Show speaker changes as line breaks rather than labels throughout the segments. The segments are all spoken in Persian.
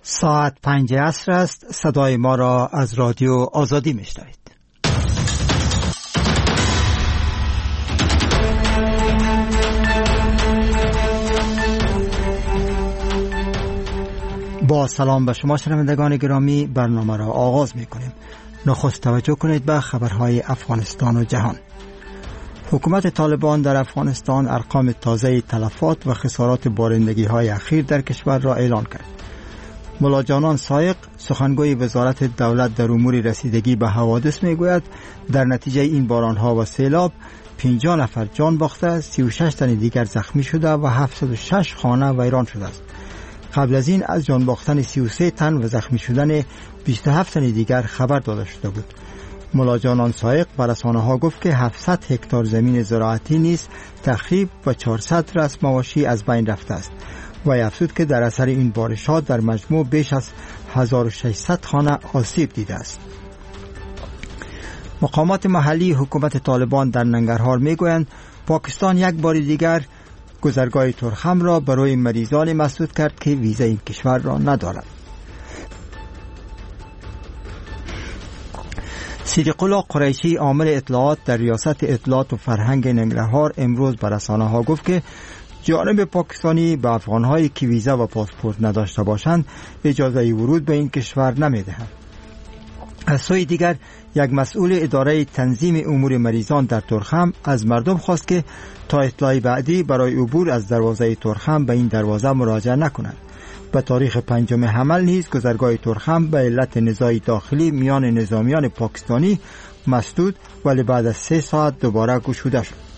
ساعت 5 عصر است. صدای ما را از رادیو آزادی میشنوید. با سلام به شما شنوندگان گرامی، برنامه را آغاز می‌کنیم. نخست توجه کنید به خبرهای افغانستان و جهان. حکومت طالبان در افغانستان ارقام تازه تلفات و خسارات بارندگی‌های اخیر در کشور را اعلان کرد. ملا جانان سایق، سخنگوی وزارت دولت در امور رسیدگی به حوادث میگوید در نتیجه این بارانها و سیلاب 50 نفر جان باخته، 36 تن دیگر زخمی شده و 706 خانه ویران شده است. قبل از این از جان باختن 33 تن و زخمی شدن 27 تن دیگر خبر داده شده بود. ملا جانان سایق به رسانه‌ها گفت که 700 هکتار زمین زراعتی نیز تخریب و 400 رأس مواشی از بین رفته است و افزود که در اثر این بارشات در مجموع بیش از 1600 خانه آسیب دیده است. مقامات محلی حکومت طالبان در ننگرهار میگویند پاکستان یک بار دیگر گذرگاه ترخم را برای مریضان مسدود کرد که ویزا این کشور را ندارد. صدیق الله قریشی، عامل اطلاعات در ریاست اطلاعات و فرهنگ ننگرهار، امروز به رسانه‌ها گفت که جانب پاکستانی به افغان‌هایی که ویزا و پاسپورت نداشته باشند اجازه ورود به این کشور نمی‌دهند. از سوی دیگر یک مسئول اداره تنظیم امور مریضان در ترخم از مردم خواست که تا اطلاع بعدی برای عبور از دروازه ترخم به این دروازه مراجعه نکنند. به تاریخ 5 حمل نیز گذرگاه ترخم به علت نزاع داخلی میان نظامیان پاکستانی مسدود ولی بعد از 3 ساعت دوباره گشوده شد.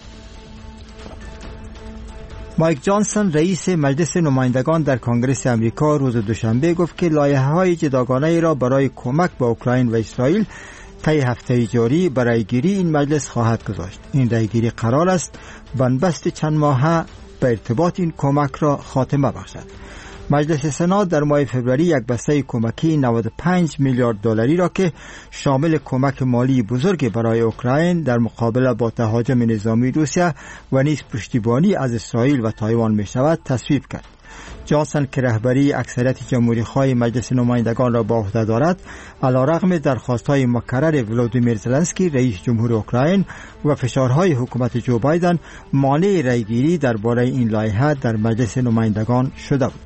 مایک جانسون، رئیس مجلس نمایندگان در کنگره امریکا، روز دوشنبه گفت که لایحه‌های جداگانه را برای کمک به اوکراین و اسرائیل طی هفته جاری به رأیگیری این مجلس خواهد گذاشت. این رأیگیری قرار است بنبست چند ماهه به ارتباط این کمک را خاتمه بخشد. مجلس سنا در ماه فوریه یک بسته کمکی 95 میلیارد دلاری را که شامل کمک مالی بزرگ برای اوکراین در مقابله با تهاجم نظامی روسیه و نیز پشتیبانی از اسرائیل و تایوان می شود تصویب کرد. جانسون که رهبری اکثریت جمهوری‌خواه مجلس نمایندگان را به عهده دارد، علیرغم درخواست‌های مکرر ولودیمیر زلنسکی رئیس جمهور اوکراین و فشارهای حکومت جو بایدن، مانع رأیگیری درباره این لایحه در مجلس نمایندگان شده بود.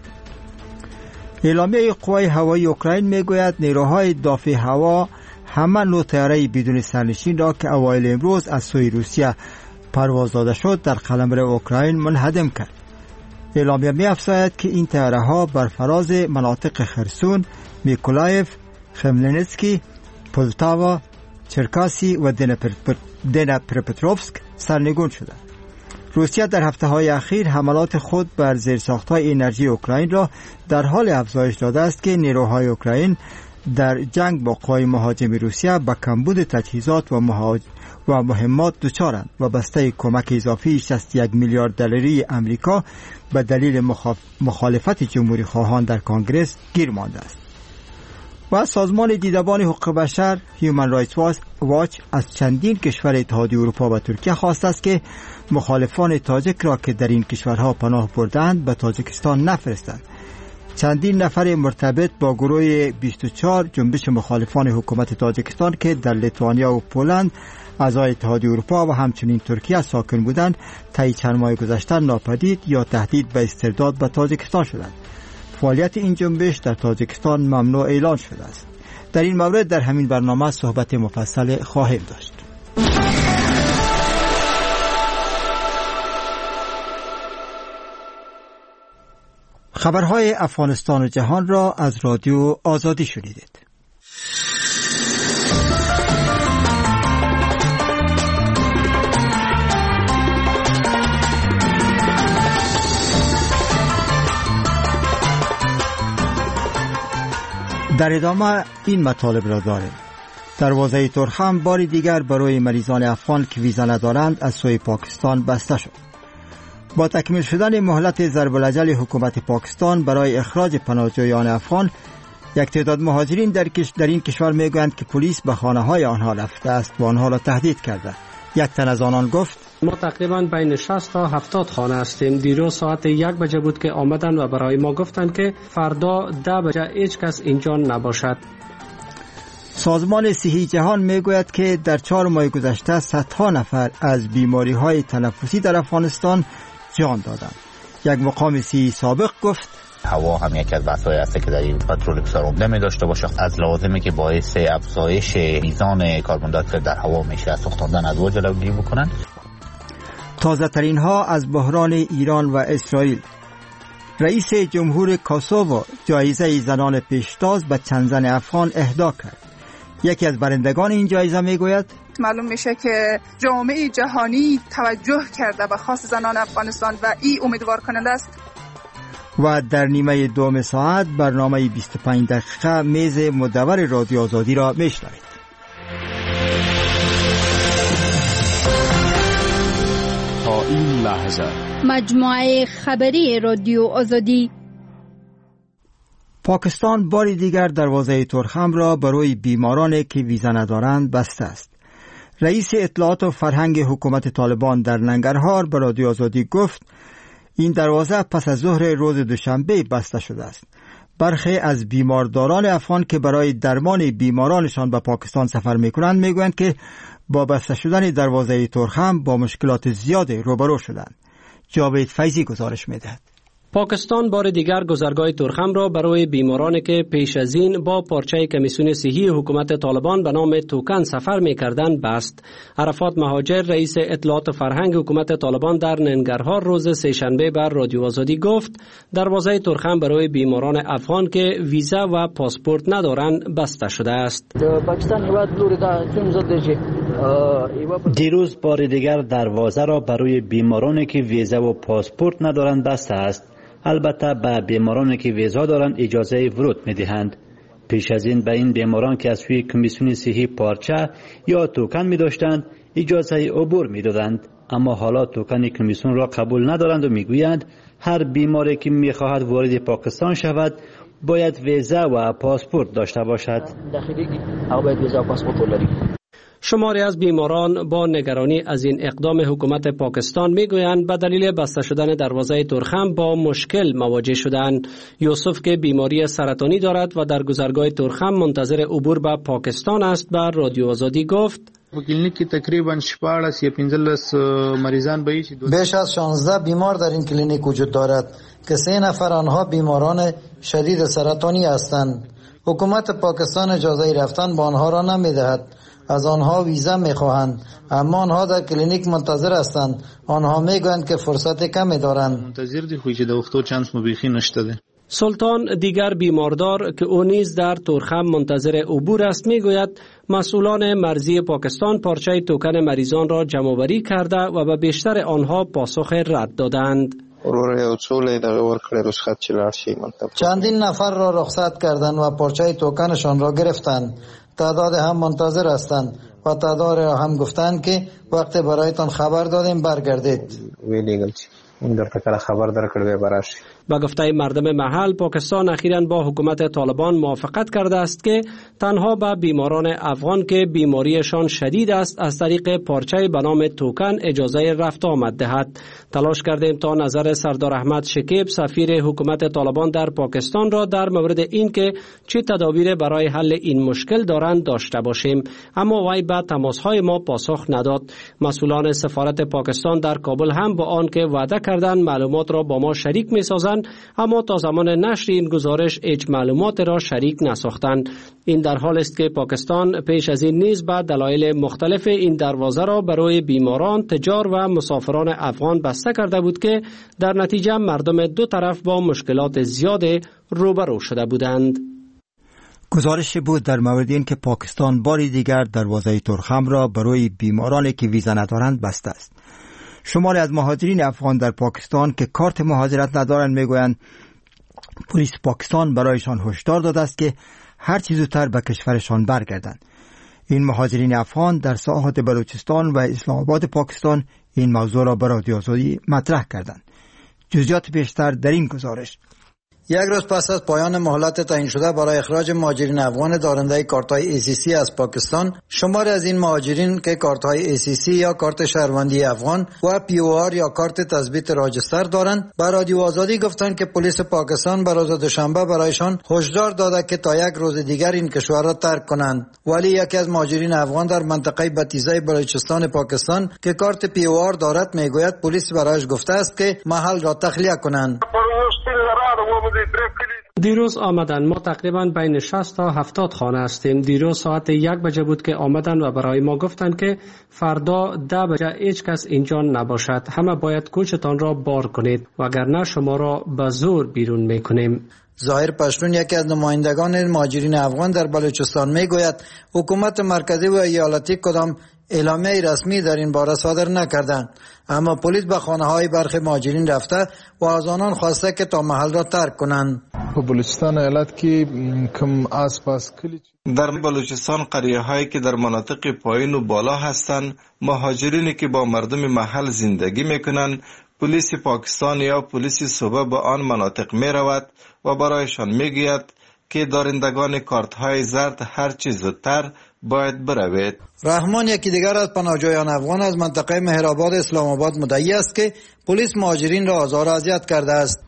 اعلامیه قوای هوایی اوکراین میگوید نیروهای دافع هوا همه نوع طیاره بدون سرنشین را که اوایل امروز از سوی روسیه پرواز داده شد در قلمرو اوکراین منهدم کرد. اعلامیه می‌افزاید که این طیاره‌ها بر فراز مناطق خرسون، میکولایف، خملنسکی، پولتاوا، چرکاسی و دنیپروپتروفسک سرنگون شدند. روسیه در هفته‌های اخیر حملات خود بر زیرساخت‌های انرژی اوکراین را در حال افزایش داده است که نیروهای اوکراین در جنگ با قوای مهاجم روسیه به کمبود تجهیزات و مهمات دچارند و بسته کمک اضافی 61 میلیارد دلاری امریکا به دلیل مخالفت جمهوری خواهان در کنگره گیر مانده است. و سازمان دیدبان حقوق بشر هیومن رایتس واچ از چندین کشور اتحادیه اروپا و ترکیه خواسته است که مخالفان تاجیک را که در این کشورها پناه بردند به تاجیکستان نفرستند. چندین نفر مرتبط با گروه 24 جنبش مخالفان حکومت تاجیکستان که در لیتوانیا و پولند اعضای اتحادیه اروپا و همچنین ترکیه ساکن بودند طی چند ماه گذشته ناپدید یا تهدید به استرداد به تاجیکستان شدند. فعالیت این جنبش در تاجیکستان ممنوع اعلان شده است. در این مورد در همین برنامه صحبت مفصل خواهیم داشت. خبرهای افغانستان و جهان را از رادیو آزادی شنیدید. در ادامه این مطالب را داریم. دروازه ترخم بار دیگر برای مریضان افغان که ویزا ندارند از سوی پاکستان بسته شد. با تکمیل شدن مهلت ضرب الاجل حکومت پاکستان برای اخراج پناهجویان افغان، یک تعداد مهاجرین در این کشور میگویند که پلیس به خانه‌های آنها رفته است و آنها را تهدید کرده. یک تن از آنان گفت
ما تقریبا بین 60 تا 70 خانه هستیم. دیروز ساعت 1 بجه بود که آمدن و برای ما گفتن که فردا 10 بجه هیچ کس اینجا نباشد.
سازمان صحی جهان میگوید که در 4 ماه گذشته صدها نفر از بیماری‌های تنفسی در افغانستان جان دادند. یک مقام صحی سابق گفت
هوا هم یکی از بحث‌های است که در این پترول بسیار عمده می داشته باشه، از لازمه که باعث افزایش میزان کربن دی اکساید در هوا میشه، از سوختاندن ادوا جلوگیری بکنن.
تازه ترین ها از بحران ایران و اسرائیل. رئیس جمهور کوسوو جایزه زنان پیشتاز به چند زن افغان اهدا کرد. یکی از برندگان این جایزه میگوید
معلوم میشه که جامعه جهانی توجه کرده به خاص زنان افغانستان و این امیدوار کننده است.
و در نیمه دوم ساعت برنامه 25 دقیقه میز مدور رادیو آزادی را میشنوید.
تا این لحظه
مجموعه خبری رادیو آزادی.
پاکستان بار دیگر دروازه ترخم را برای بیمارانی که ویزا ندارند بسته است. رئیس اطلاعات و فرهنگ حکومت طالبان در ننگرهار به رادیو آزادی گفت این دروازه پس از ظهر روز دوشنبه بسته شده است. برخی از بیمارداران افغان که برای درمان بیمارانشان به پاکستان سفر میکنند میگویند که با بسته شدن دروازه ترخم با مشکلات زیاد روبرو شدند. جاوید فیضی گزارش میدهد.
پاکستان بار دیگر گذرگاه ترخم را برای بیمارانی که پیش از این با پارچه کمیسیون صحی حکومت طالبان به نام توکن سفر می‌کردند بست. عرفات مهاجر رئیس اطلاعات فرهنگ حکومت طالبان در ننگرهار روز سه‌شنبه بر رادیو آزادی گفت دروازه ترخم برای بیماران افغان که ویزا و پاسپورت ندارند بسته شده است.
دیروز بار دیگر دروازه را برای بیمارانی که ویزا و پاسپورت ندارند بسته است. البته به بیمارانی که ویزا دارند اجازه ورود می‌دهند. پیش از این به این بیماران که از سوی کمیسیون صحی پارچه یا توکن می‌داشتند اجازه عبور می‌دادند، اما حالا توکن کمیسیون را قبول ندارند و می‌گویند هر بیماری که می‌خواهد وارد پاکستان شود باید ویزا و پاسپورت داشته باشد.
شماری از بیماران با نگرانی از این اقدام حکومت پاکستان میگویند به دلیل بسته شدن دروازه ترخم با مشکل مواجه شدند. یوسف که بیماری سرطانی دارد و در گذرگاه ترخم منتظر عبور به پاکستان است به رادیو آزادی گفت
کلینیک کې تقریبا 14 یا 15 مریضان به
بیش از 16 بیمار در این کلینیک وجود دارد که 3 نفر آنها بیماران شدید سرطانی هستند. حکومت پاکستان اجازه رفتن با آنها را نمیدهد. از آنها ویزا میخواهند، اما آنها در کلینیک منتظر هستند. آنها میگویند که فرصت کمی دارند.
منتظر دی خو چې د وختو چانس مبیخی نشته ده.
سلطان دیگر بیماردار که او نیز در ترخم منتظر عبور است میگوید مسئولان مرزی پاکستان پارچه توکن مریضان را جمع‌آوری کرده و به بیشتر آنها پاسخ رد دادند.
چندین نفر را رخصت کردند و پارچه توکنشان را گرفتند. تعداد هم منتظر هستند و تعداد را هم گفتند که وقت برایتان خبر دادیم برگردید.
با گفته مردم محل پاکستان اخیراً با حکومت طالبان موافقت کرده است که تنها به بیماران افغان که بیماریشان شدید است از طریق پارچه به نام توکن اجازه رفت آمد دهد. تلاش کردیم تا نظر سردار احمد شکیب سفیر حکومت طالبان در پاکستان را در مورد این که چه تدابیر برای حل این مشکل دارند داشته باشیم، اما وی به تماس‌های ما پاسخ نداد. مسئولان سفارت پاکستان در کابل هم با آن که وعده کردند معلومات را با ما شریک می‌سازند، اما تا زمان نشر این گزارش هیچ معلومات را شریک نساختند. این در حال است که پاکستان پیش از این نیز به دلایل مختلف این دروازه را برای بیماران، تجار و مسافران افغان بسته کرده بود که در نتیجه مردم دو طرف با مشکلات زیاد روبرو شده بودند.
گزارش بود در مورد این که پاکستان بار دیگر دروازه ترخم را برای بیمارانی که ویزا ندارند بسته است. شماری از مهاجرین افغان در پاکستان که کارت مهاجرت ندارند میگویند پلیس پاکستان برایشان هشدار داده است که هر چه زودتر به کشورشان برگردند. این مهاجرین افغان در ساحات بلوچستان و اسلام آباد پاکستان این موضوع را به رادیو آزادی مطرح کردند. جزئیات بیشتر در این گزارش.
یک روز پس از پایان مهلت تعیین شده برای اخراج مهاجرین افغان دارنده کارت‌های ACC از پاکستان، شماری از این مهاجرین که کارت‌های ACC یا کارت شهروندی افغان و POR یا کارت تثبیت راجستر دارند، به رادیو آزادی گفتند که پلیس پاکستان به روز دوشنبه برایشان هشدار داده که تا یک روز دیگر این کشور را ترک کنند. ولی یکی از مهاجرین افغان در منطقه بتیزه بلوچستان پاکستان که کارت POR دارد میگوید پلیس برایش گفته است که محل را تخلیه کنند.
دیروز آمدن، ما تقریبا بین 60 تا 70 خانه هستیم. دیروز ساعت 1 بجه بود که آمدن و برای ما گفتند که فردا 10 بجه هیچ کس اینجا نباشد، همه باید کوچتان را بار کنید وگرنه شما را به زور بیرون میکنیم.
ظاهر پشتون یکی از نمایندگان مهاجرین افغان در بلوچستان میگوید حکومت مرکزی و ایالتی کدام اعلامیه رسمی در این باره صادر نکردند، اما پلیس به خانه‌های برخی مهاجرین رفته و از آنان خواسته که تا محل را ترک کنند.
بلوچستان ایالت که کم آسپاس
در بلوچستان قریه هایی که در مناطق پایین و بالا هستند، مهاجرینی که با مردم محل زندگی میکنند، پلیس پاکستان یا پلیس صوبه به آن مناطق می رود و برایشان میگوید که دارندگان کارت های زرد هر چیز زودتر باید بروید.
رحمان یکی دیگر از پناهجویان افغان از منطقه مهرآباد اسلام آباد مدعی است که پلیس مهاجرین را آزار و اذیت کرده است.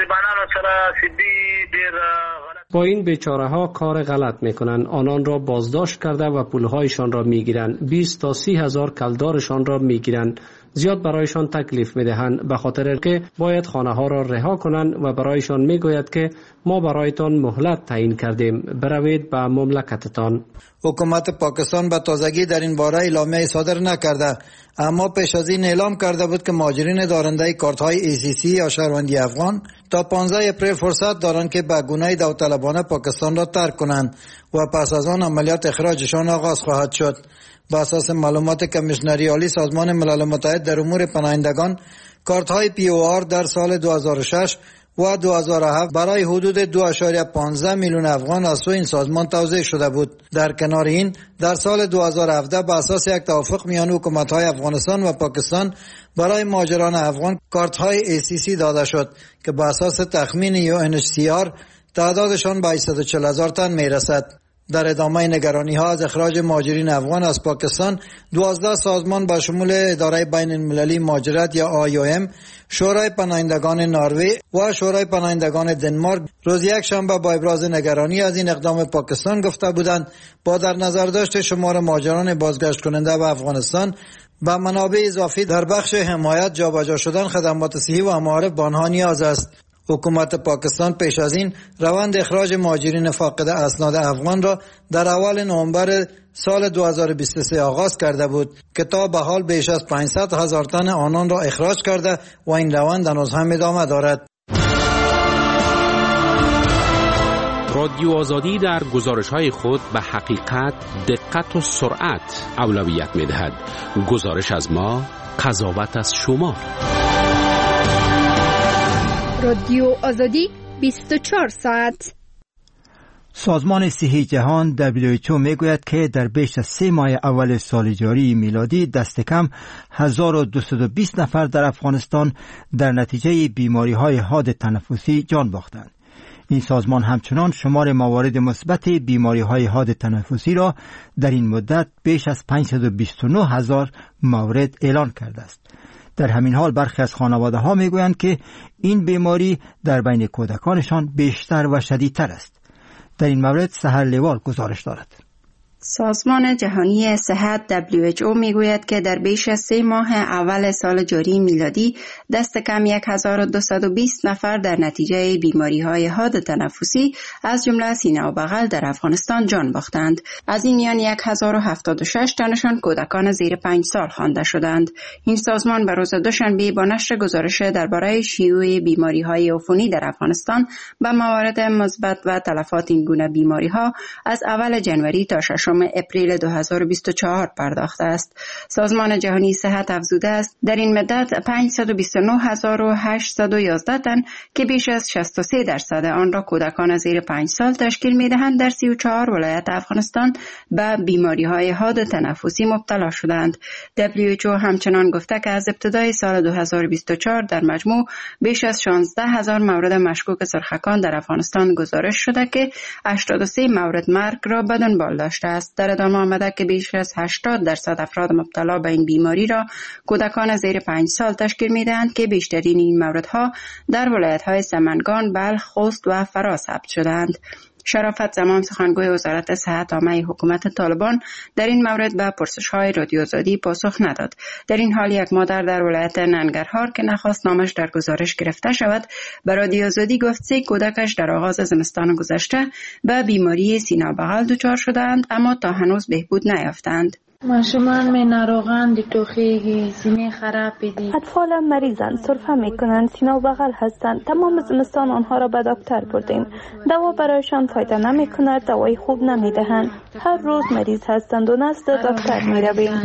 با این بیچاره ها کار غلط میکنند، آنان را بازداشت کرده و پولهایشان را میگیرند، 20 تا 30 هزار کلدارشان را میگیرند، زیاد برایشان تکلیف میدهند به خاطر که باید خانه ها را رها کنند و برایشان میگوید که ما برایتان مهلت تعیین کردیم، بروید به مملکتتان.
حکومت پاکستان به تازگی در این باره اعلامیه صادر نکرده، اما پیش از این اعلام کرده بود که مهاجرین دارنده کارت های ACC یا شهروندی افغان تا 15 اپریل فرصت دارند که به گونه داوطلبانه پاکستان را ترک کنند و پس از آن عملیات اخراجشان آغاز خواهد شد. بر اساس معلومات کمیشنری عالی سازمان ملل متحد در امور پناهندگان، کارت های POR در سال 2006 و 2007 برای حدود 2.15 میلیون افغان از سوی این سازمان توزیع شده بود. در کنار این، در سال 2017 به اساس یک توافق میان حکومت‌های افغانستان و پاکستان برای مهاجران افغان کارت‌های ACC داده شد که به اساس تخمین UNHCR تعدادشان به 140,000 تن میرسد. در ادامه نگرانی‌ها از اخراج مهاجرین افغان از پاکستان، 12 سازمان با شمول اداره بین المللی مهاجرت یا IOM، شورای پناهندگان نروژ و شورای پناهندگان دنمارک روز یک شنبه با ابراز نگرانی از این اقدام پاکستان گفته بودند با در نظر داشت شمار مهاجران بازگشت کننده به افغانستان با منابع اضافی در بخش حمایت، جابجا شدن خدمات صحی و معارف به آنها نیاز است. حکومت پاکستان پیش از این روند اخراج مهاجرین فاقد اسناد افغان را در اول نوامبر سال 2023 آغاز کرده بود که تا به حال بیش از 500,000 تن آنان را اخراج کرده و این روند هنوز هم ادامه دارد.
رادیو آزادی در گزارش‌های خود به حقیقت، دقت و سرعت اولویت می‌دهد. گزارش از ما، قضاوت از شما.
رادیو آزادی 24 ساعت.
سازمان صحی جهان WHO میگوید که در بیش از 3 ماه اول سال جاری میلادی دست کم 1220 نفر در افغانستان در نتیجه بیماری‌های حاد تنفسی جان باختند. این سازمان همچنان شمار موارد مثبت بیماری‌های حاد تنفسی را در این مدت بیش از 529,000 مورد اعلان کرده است. در همین حال برخی از خانواده‌ها میگویند که این بیماری در بین کودکانشان بیشتر و شدیدتر است. در این مورد سحر لیوال گزارش دارد.
سازمان جهانی صحت WHO میگوید که در بیش از 3 ماه اول سال جاری میلادی دست کم 1220 نفر در نتیجه بیماری‌های حاد تنفسی از جمله سینه و بغل در افغانستان جان باختند. از این میان 1076 تنشان کودکان زیر 5 سال خوانده شدند. این سازمان به روز دوشنبه با نشر گزارش درباره شیوع بیماری‌های عفونی در افغانستان به موارد مثبت و تلفات این گونه بیماری‌ها از اول جنوری تا 6 اپریل 2024 پرداخته است. سازمان جهانی صحت افزوده است در این مدت 529811 تن که بیش از 63% آن را کودکان زیر 5 سال تشکیل می‌دهند در 34 ولایت افغانستان به بیماری‌های حاد تنفسی مبتلا شدند. WHO همچنان گفته که از ابتدای سال 2024 در مجموع بیش از 16000 مورد مشکوک سرخکان در افغانستان گزارش شده که 83 مورد مرگ را به دنبال داشته است. در ادامه آمده که بیش از 80% افراد مبتلا به این بیماری را کودکان زیر 5 سال تشکیل می‌دهند که بیشترین این موردها در ولایت‌های سمنگان، بلخ، خوست و فرا ثبت شدند. شرافت زمان سخنگوی وزارت صحت عامه حکومت طالبان در این مورد به پرسش‌های رادیو آزادی پاسخ نداد. در این حال یک مادر در ولایت ننگرهار که نخواست نامش در گزارش گرفته شود به رادیو آزادی گفت 3 کودکش در آغاز زمستان گذشته به بیماری سینه بغل دچار شدند اما تا هنوز بهبود نیافتند.
ماشومان می ناروغان توخیگی سینه خراب دی.
اطفال مریضند، سرفه میکنند، سینه و بغل هستند. تمام زمستان آنها را به دکتر بردیم. دوا برایشان فایده نمی کند، دوای خوب نمی دهند. هر روز مریض هستند و نزد دکتر می رویم.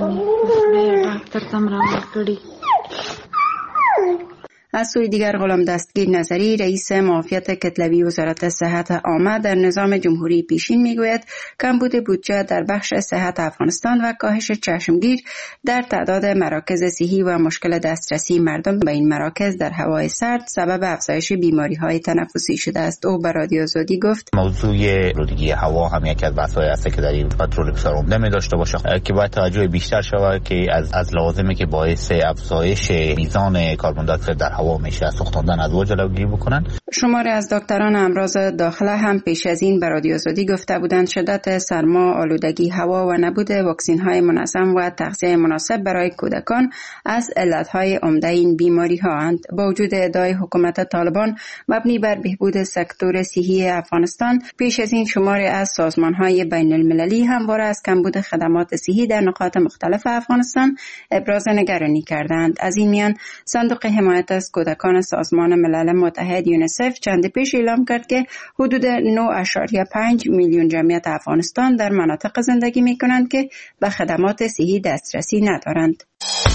از سوی دیگر غلام دستگیر نظری رئیس معافیت کتلوی وزارت صحت عامه در نظام جمهوری پیشین میگوید کمبود بودجه در بخش صحت افغانستان و کاهش چشمگیر در تعداد مراکز صحی و مشکل دسترسی مردم به این مراکز در هوای سرد سبب افزایش بیماری‌های تنفسی شده است. او به رادیو آزادی گفت
موضوع آلودگی هوا هم یکی از بحث‌های است که در این پترول بسیار عمده می داشته باشه که باید توجه بیشتر شود که از لوازمی که باعث افزایش میزان کربن دی اکساید در هوا میشه از سوختاندن ادوا جلوگیری بکنن.
شماری از دکتران امراض داخله هم پیش از این به رادیو آزادی گفته بودند شدت سرما، آلودگی هوا و نبود واکسن‌های منظم و تغذیه مناسب برای کودکان از علت‌های عمده این بیماری‌ها اند. با وجود ادعای حکومت طالبان مبنی بر بهبود سکتور صحی افغانستان، پیش از این شماری از سازمان‌های بین‌المللی همواره از کمبود خدمات صحی در نقاط مختلف افغانستان ابراز نگرانی کردند. از این میان صندوق حمایت از کودکان سازمان ملل متحد یونیسف چند پیش اعلام کرد که حدود 9.5 میلیون جمعیت افغانستان در مناطق زندگی می کنند که به خدمات صحی دسترسی ندارند.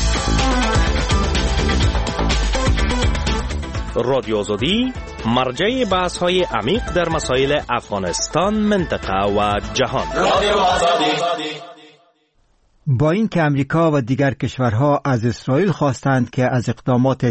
رادیو آزادی مرجع بحث‌های عمیق در مسائل افغانستان، منطقه و جهان. رادیو آزادی.
با این که امریکا و دیگر کشورها از اسرائیل خواستند که از اقدامات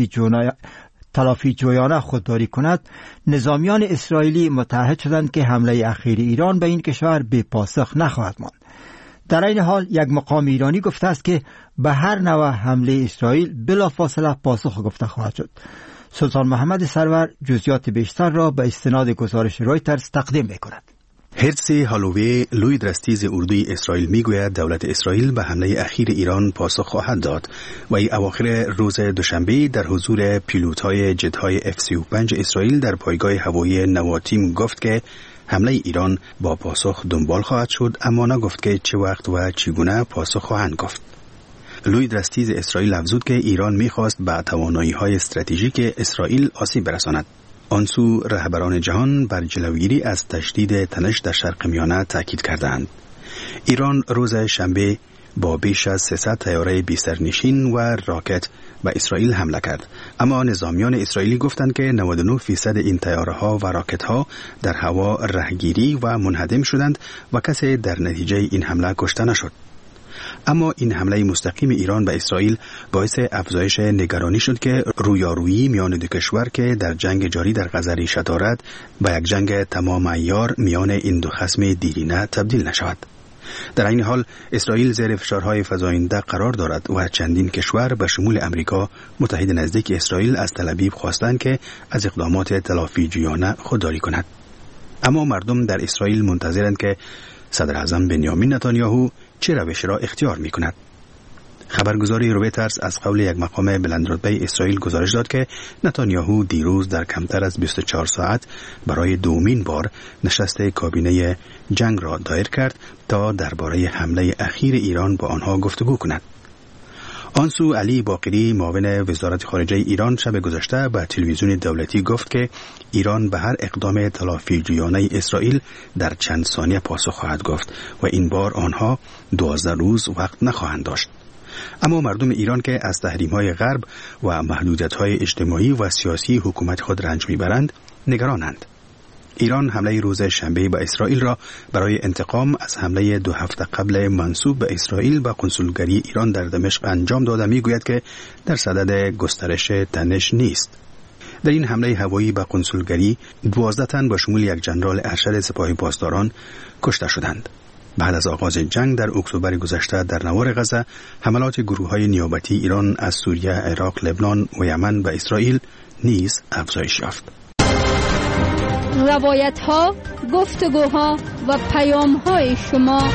تلافی جویانه خودداری کند، نظامیان اسرائیلی متعهد شدند که حمله اخیر ایران به این کشور بی پاسخ نخواهد ماند. در این حال یک مقام ایرانی گفته است که به هر نوع حمله اسرائیل بلافاصله پاسخ گفته خواهد شد. سلطان محمد سرور جزئیات بیشتر را به استناد گزارش رویترز تقدیم می‌کند.
هرتزی هالووی لوی درستیز اردوی اسرائیل میگوید دولت اسرائیل به حمله اخیر ایران پاسخ خواهد داد و ای اواخر روز دوشنبه در حضور پیلوت‌های جت‌های F-35 اسرائیل در پایگاه هوایی نواتیم گفت که حمله ایران با پاسخ دنبال خواهد شد، اما نگفت که چه وقت و چگونه پاسخ خواهند گفت. لوی درستیز اسرائیل افزود که ایران میخواست به توانایی‌های استراتژیک اسرائیل آسیب برساند. آنسو رهبران جهان بر جلوگیری از تشدید تنش در شرق میانه تاکید کردند. ایران روز شنبه با بیش از 300 طیاره بی‌سرنشین و راکت به اسرائیل حمله کرد، اما نظامیان اسرائیلی گفتند که 99% این طیاره‌ها و راکت‌ها در هوا رهگیری و منهدم شدند و کسی در نتیجه این حمله کشته نشد. اما این حمله مستقیم ایران به اسرائیل باعث افزایش نگرانی شد که رویارویی میان دو کشور که در جنگ جاری در غزه ریشه دارد به یک جنگ تمام عیار میان این دو خصم دیرینه تبدیل نشود. در این حال اسرائیل زیر فشارهای فزاینده قرار دارد و چندین کشور به شمول امریکا متحد نزدیک اسرائیل از تل آویو خواستند که از اقدامات تلافی جویانه خودداری کند. اما مردم در اسرائیل منتظرند که صدر اعظم بنیامین نتانیاهو چه روش را اختیار می کند. خبرگزاری رویترز از قول یک مقام بلندرتبه اسرائیل گزارش داد که نتانیاهو دیروز در کمتر از 24 ساعت برای دومین بار نشست کابینه جنگ را دایر کرد تا درباره حمله اخیر ایران با آنها گفتگو کند. آنسو علی باقری معاون وزارت خارجه ایران شب گذشته به تلویزیون دولتی گفت که ایران به هر اقدام تلافیجویانه اسرائیل در چند ثانیه پاسخ خواهد گفت و این بار آنها 12 روز وقت نخواهند داشت. اما مردم ایران که از تحریم‌های غرب و محدودیت‌های اجتماعی و سیاسی حکومت خود رنج می‌برند نگرانند. ایران حمله روز شنبه به اسرائیل را برای انتقام از حمله 2 هفته قبل منسوب به اسرائیل به کنسولگری ایران در دمشق انجام داده میگوید که در صدد گسترش تنش نیست. در این حمله هوایی به کنسولگری 12 تن با شمول یک ژنرال ارشد سپاه پاسداران کشته شدند. بعد از آغاز جنگ در اکتبر گذشته در نوار غزه حملات گروه‌های نیابتی ایران از سوریه، عراق، لبنان و یمن به اسرائیل نیز افزایش یافت.
روایت‌ها، گفتگوها و پیام‌های شما.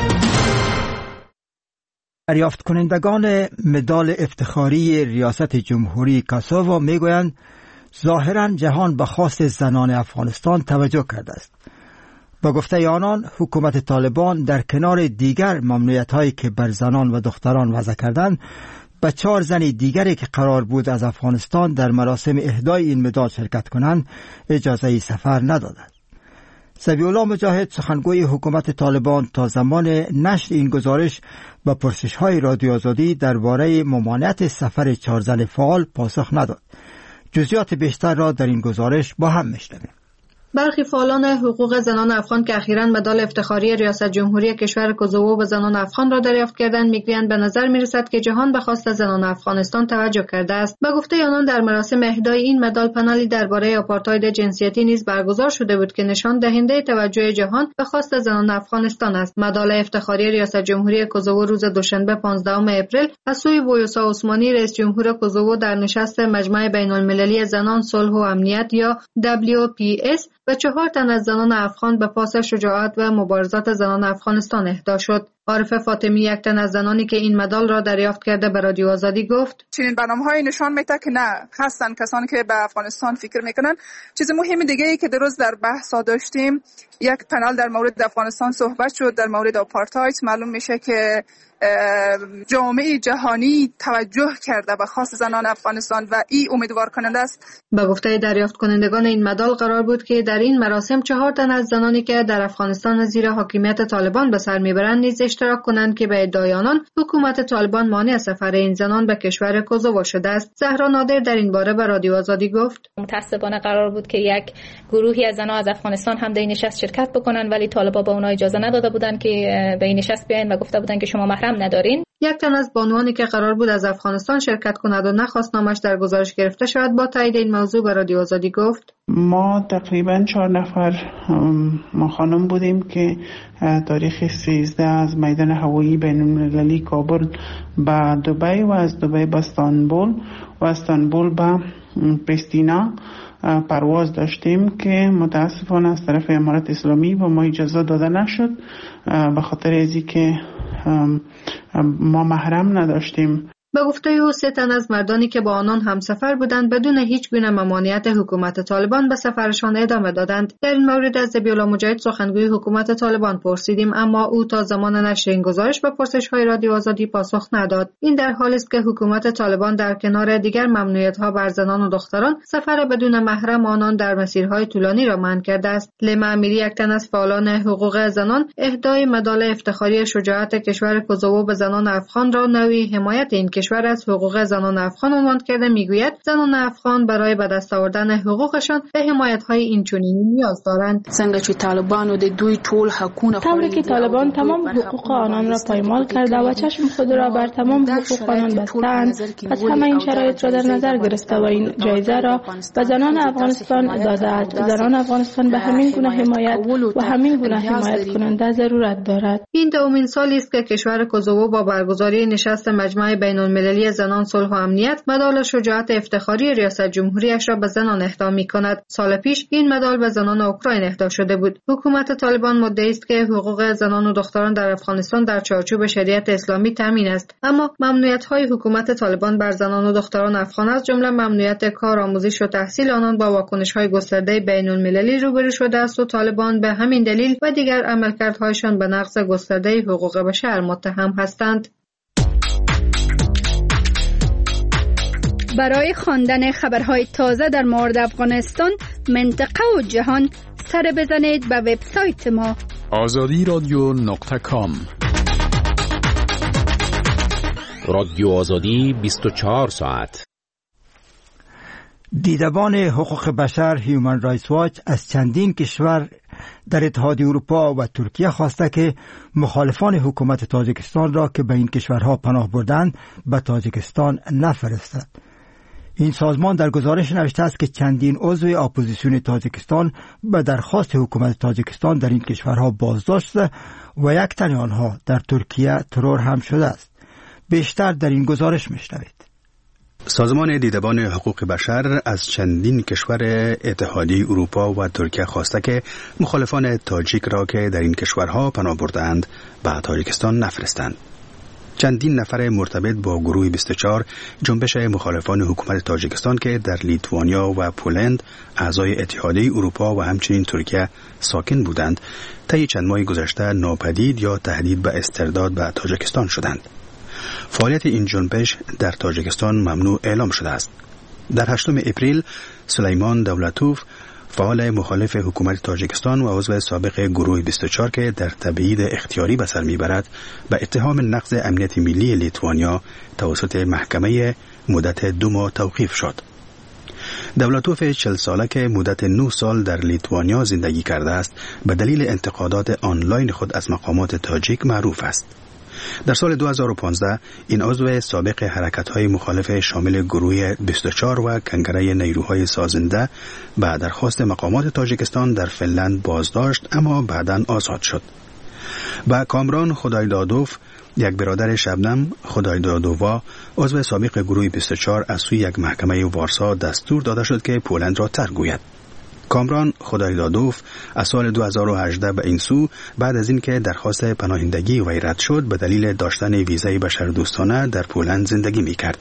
دریافت کنندگان مدال افتخاری ریاست جمهوری کاساوا میگویند ظاهراً جهان به خواست زنان افغانستان توجه کرده است. با گفته آنان حکومت طالبان در کنار دیگر ممنوعیت‌هایی که بر زنان و دختران وضع کردند به 4 زن دیگری که قرار بود از افغانستان در مراسم اهدای این مدال شرکت کنند اجازه سفر ندادند. ذبیح الله مجاهد سخنگوی حکومت طالبان تا زمان نشر این گزارش به پرسش‌های رادیو آزادی درباره ممانعت سفر 4 زن فعال پاسخ نداد. جزئیات بیشتر را در این گزارش با هم میشنویم.
برخی فعالان حقوق زنان افغان که اخیراً مدال افتخاری ریاست جمهوری کشور کوزوو به زنان افغان را دریافت کردند میگویند به نظر میرسد که جهان به خواست زنان افغانستان توجه کرده است. به گفته آنان در مراسم اهدای این مدال پنلی درباره آپارتاید جنسیتی نیز برگزار شده بود که نشان دهنده توجه جهان به خواست زنان افغانستان است. مدال افتخاری ریاست جمهوری کوزوو روز دوشنبه 15 اپریل از سوی بویوسا عثمانی رئیس جمهور کوزوو در نشست مجمع بین‌المللی زنان صلح و امنیت یا WPS و 4 تن از زنان افغان به پاس شجاعت و مبارزات زنان افغانستان اهدا شد. عارفه فاطمی یک تن از زنانی که این مدال را دریافت کرده به رادیو آزادی گفت
چنین برنامه‌های نشان میده که نه هستن کسانی که به افغانستان فکر میکنن. چیز مهم دیگه ای که درست در بحث داشتیم یک پنل در مورد افغانستان صحبت شد در مورد آپارتاید. معلوم میشه که جامعه جهانی توجه کرده به خواست زنان افغانستان و این امیدوار کننده است.
به گفته دریافت کنندگان این مدال قرار بود که در این مراسم 4 تن از زنانی که در افغانستان زیر حاکمیت طالبان به سر میبرند نیز اشتراک کنند که به ادعای آنان حکومت طالبان مانع سفر این زنان به کشور کوزوو شده است. زهرا نادر در این باره به رادیو آزادی گفت
متأسفانه قرار بود که یک گروهی از زنان از افغانستان هم در این نشست شرکت بکنن ولی طالبان به اونها اجازه نداده بودند که به این نشست بیاین و گفته بودند که شما محرم ندارین.
یک تن از بانوانی که قرار بود از افغانستان شرکت کند و نخواست نامش در گزارش گرفته شود با تایید این موضوع به رادیو آزادی گفت
ما تقریبا 4 نفر ما خانم بودیم که تاریخ 13 از میدان هوایی بین‌المللی کابل به دبی و از دبی به استانبول و استانبول به پریستینا پرواز داشتیم که متاسفانه از طرف امارات اسلامی به ما اجازه داده نشد به خاطر ازی که ما محرم نداشتیم.
به گفته او 3 تن از مردانی که با آنان همسفر بودند بدون هیچ گونه ممانعت حکومت طالبان به سفرشان ادامه دادند. در این مورد از ذبیح الله مجاهد سخنگوی حکومت طالبان پرسیدیم اما او تا زمان نشر این گزارش به پرسش‌های رادیو آزادی پاسخ نداد. این در حالی است که حکومت طالبان در کنار دیگر ممنوعیت‌ها بر زنان و دختران سفر بدون محرم آنان در مسیرهای طولانی را منع کرده است. لما امیری یک تن از فعالان حقوق زنان اهدای مدال افتخاری شجاعت کشور کوزوو به زنان افغان را نوعی حمایت این کشور از حقوق زنان افغان عنوان کرده میگوید زنان افغان برای به دست آوردن حقوقشان به حمایت‌های اینچنینی نیاز دارند.
طوری که طالبان تمام حقوق آنان را پایمال کرده و چشم خود را بر تمام حقوق آنان بستند پس همه این شرایط را در نظر گرفته و این جایزه را به زنان افغانستان داده است. زنان افغانستان به همین گونه حمایت و همین گونه حمایت کننده ضرورت دارد.
این دومین سالی است که کشور کوزوو با برگزاری نشست مجمع بین‌المللی زنان صلح و امنیت مدال شجاعت افتخاری ریاست جمهوریش را به زنان اهدا می‌کند. سال پیش این مدال به زنان اوکراین اهدا شده بود. حکومت طالبان مدعی است که حقوق زنان و دختران در افغانستان در چارچوب شریعت اسلامی تامین است، اما ممنوعیت‌های حکومت طالبان بر زنان و دختران افغان از جمله ممنوعیت کار، آموزش و تحصیل آنان با واکنش‌های گسترده بین‌المللی روبرو شده است و طالبان به همین دلیل و دیگر عملکردهایشان به نقض گسترده حقوق بشر متهم هستند.
برای خواندن خبرهای تازه در مورد افغانستان، منطقه و جهان سر بزنید به وبسایت ما
azadiradyo.com.
رادیو آزادی 24 ساعت.
دیدبان حقوق بشر هیومن رایتس واچ از چندین کشور در اتحادیه اروپا و ترکیه خواسته که مخالفان حکومت تاجیکستان را که به این کشورها پناه بردند به تاجیکستان نفرستد. این سازمان در گزارش نوشته است که چندین عضو اپوزیسیون تاجیکستان به درخواست حکومت تاجیکستان در این کشورها بازداشت شده و یک تن آنها در ترکیه ترور هم شده است. بیشتر در این گزارش میشنوید.
سازمان دیدبان حقوق بشر از چندین کشور اتحادیه اروپا و ترکیه خواسته که مخالفان تاجیک را که در این کشورها پناه بردند به تاجیکستان نفرستند. چندین نفر مرتبط با گروه 24 جنبش مخالفان حکومت تاجیکستان که در لیتوانیا و پولند اعضای اتحادیه اروپا و همچنین ترکیه ساکن بودند، طی چند ماه گذشته ناپدید یا تهدید به استرداد به تاجیکستان شدند. فعالیت این جنبش در تاجیکستان ممنوع اعلام شده است. در 8 اپریل سلیمان دولتوف، فعال مخالف حکومت تاجیکستان و عضو سابق گروه 24 که در تبعید اختیاری به سر میبرد، به اتهام نقض امنیت ملی لیتوانیا توسط محکمه مدت 2 ماه توقیف شد. دولتوف 40 ساله که مدت 9 سال در لیتوانیا زندگی کرده است، به دلیل انتقادات آنلاین خود از مقامات تاجیک معروف است. در سال 2015 این عضو سابق حرکت‌های مخالف شامل گروه 24 و کنگره نیروهای سازنده به درخواست مقامات تاجیکستان در فنلند بازداشت، اما بعداً آزاد شد. با کامران خدایدادوف، یک برادر شبنم خدایدادووا، عضو سابق گروه 24، از سوی یک محکمه وارسا دستور داده شد که پولند را ترک گوید. کامران خدایدادوف از سال 2018 به این سو، بعد از اینکه درخواست پناهندگی وی رد شد، به دلیل داشتن ویزای بشردوستانه در پولند زندگی می‌کرد.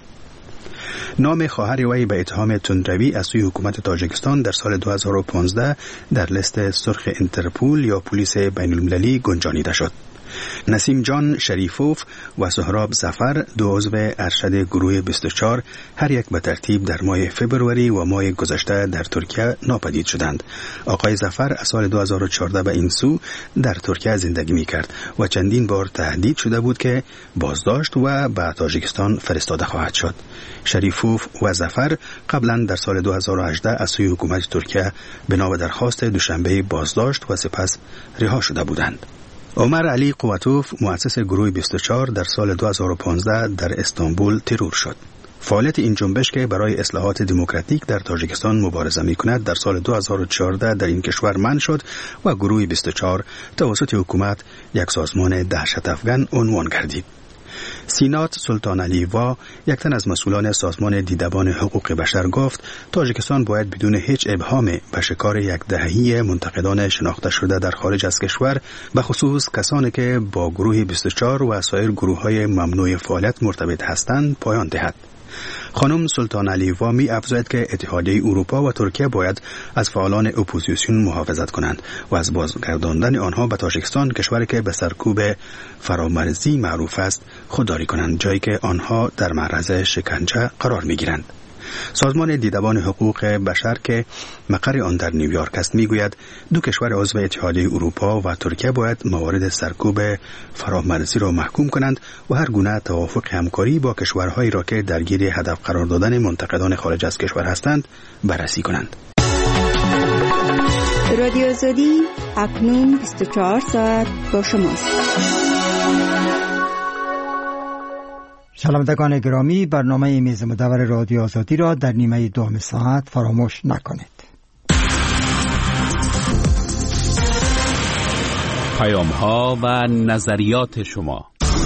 نام خواهر وی به اتهام تندروی از سوی حکومت تاجیکستان در سال 2015 در لیست سرخ انترپول یا پلیس بین‌المللی گنجانیده شد. نسیم جان شریفوف و سهراب ظفر، 2 عضو ارشد گروه 24، هر یک به ترتیب در ماه فبروری و ماه گذشته در ترکیه ناپدید شدند. آقای ظفر از سال 2014 به این سو در ترکیه زندگی می کرد و چندین بار تهدید شده بود که بازداشت و به تاجیکستان فرستاده خواهد شد. شریفوف و ظفر قبلا در سال 2018 از سوی حکومت ترکیه بنا به درخواست دوشنبه بازداشت و سپس رها شده بودند. عمر علی قوتوف، مؤسس گروه 24، در سال 2015 در استانبول ترور شد. فعالیت این جنبش که برای اصلاحات دموکراتیک در تاجیکستان مبارزه می‌کند در سال 2014 در این کشور منع شد و گروه 24 توسط حکومت یک سازمان دهشت افغان عنوان گردید. سینات سلطان علیوا، یک تن از مسئولان سازمان دیدبان حقوق بشر، گفت تاجیکستان باید بدون هیچ ابهام به شکار یک دهه‌ای منتقدان شناخته شده در خارج از کشور، به خصوص کسانی که با گروه 24 و سایر گروه‌های ممنوع فعالیت مرتبط هستند، پایان دهد. خانم سلطان علیوا می افزاید که اتحادیه اروپا و ترکیه باید از فعالان اپوزیسیون محافظت کنند و از بازگرداندن آنها به تاجیکستان، کشوری که به سرکوب فرامرزی معروف است، خودداری کنند، جایی که آنها در معرض شکنجه قرار می گیرند. سازمان دیدبان حقوق بشر که مقر آن در نیویورک است میگوید 2 کشور عضو اتحادیه اروپا و ترکیه باید موارد سرکوب فرامرزی را محکوم کنند و هر گونه توافق همکاری با کشورهایی را که درگیر هدف قرار دادن منتقدان خارج از کشور هستند بررسی کنند.
رادیو آزادی اکنون 24 ساعت با شماست.
شنوندگان گرامی، برنامه میز مدور رادیو آزادی را در نیمه دوم ساعت فراموش نکنید.
پیام‌ها و نظریات شما.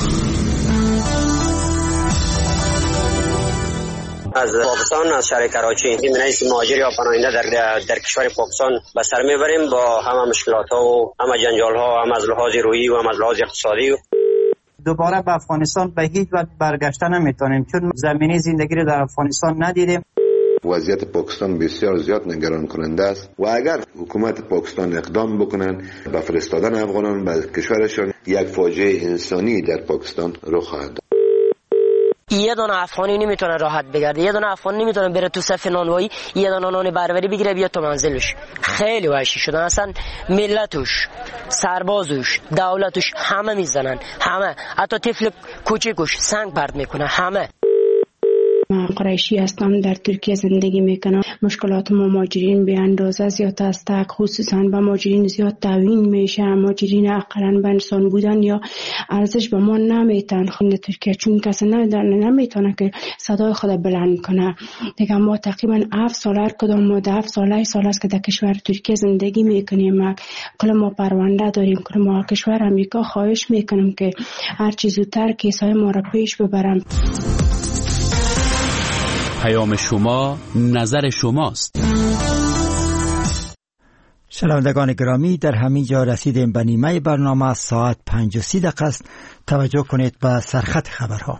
از پاکستان، از شهر کراچی، من از مهاجر یا پناهنده در کشور پاکستان به سر میبریم با همه مشکلات ها و همه جنجال ها، هم از لحاظ روحی و هم از لحاظ اقتصادی.
دوباره به افغانستان به هیچ وجه برگشته نمیتونیم، چون زمینی زندگی رو در افغانستان ندیدیم.
وضعیت پاکستان بسیار زیاد نگران کننده است و اگر حکومت پاکستان اقدام بکنن به فرستادن افغانان به کشورشان، یک فاجعه انسانی در پاکستان رخ خواهد داد.
یه دونه افغانی نمیتونه راحت بگرده، یه دونه افغانی نمیتونه بره تو صف نانوایی یه دونه نان بربری بگیره بیا تو منزلش. خیلی وحشی شدن، اصلا ملتش، سربازش، دولتش همه میزنن، همه، حتی طفل کوچیکش سنگ پرت میکنه همه.
من قریشی هستم، در ترکیه زندگی میکنم. مشکلات مهاجرین به اندازه زیاد است، خصوصا به مهاجرین زیاد تعیین میشه. مهاجرین اقلا به انسان بودن یا ارزش به ما نمیتن خود ترکیه، چون کسی نمیتونه که صدای خود بلند کنه. دیگه ما تقریبا 7 سال هر کدام ما 7 سال است که در کشور ترکیه زندگی میکنیم. کل ما پرونده داریم، کل ما کشور امریکا خواهش میکنم که هر چیز زودتر کیسای ما را پیش ببرم.
پیام شما، نظر شماست.
شنوندگان گرامی، در همین جا رسیدیم به نیمه برنامه. ساعت 5:30 است. توجه کنید به سرخط خبرها.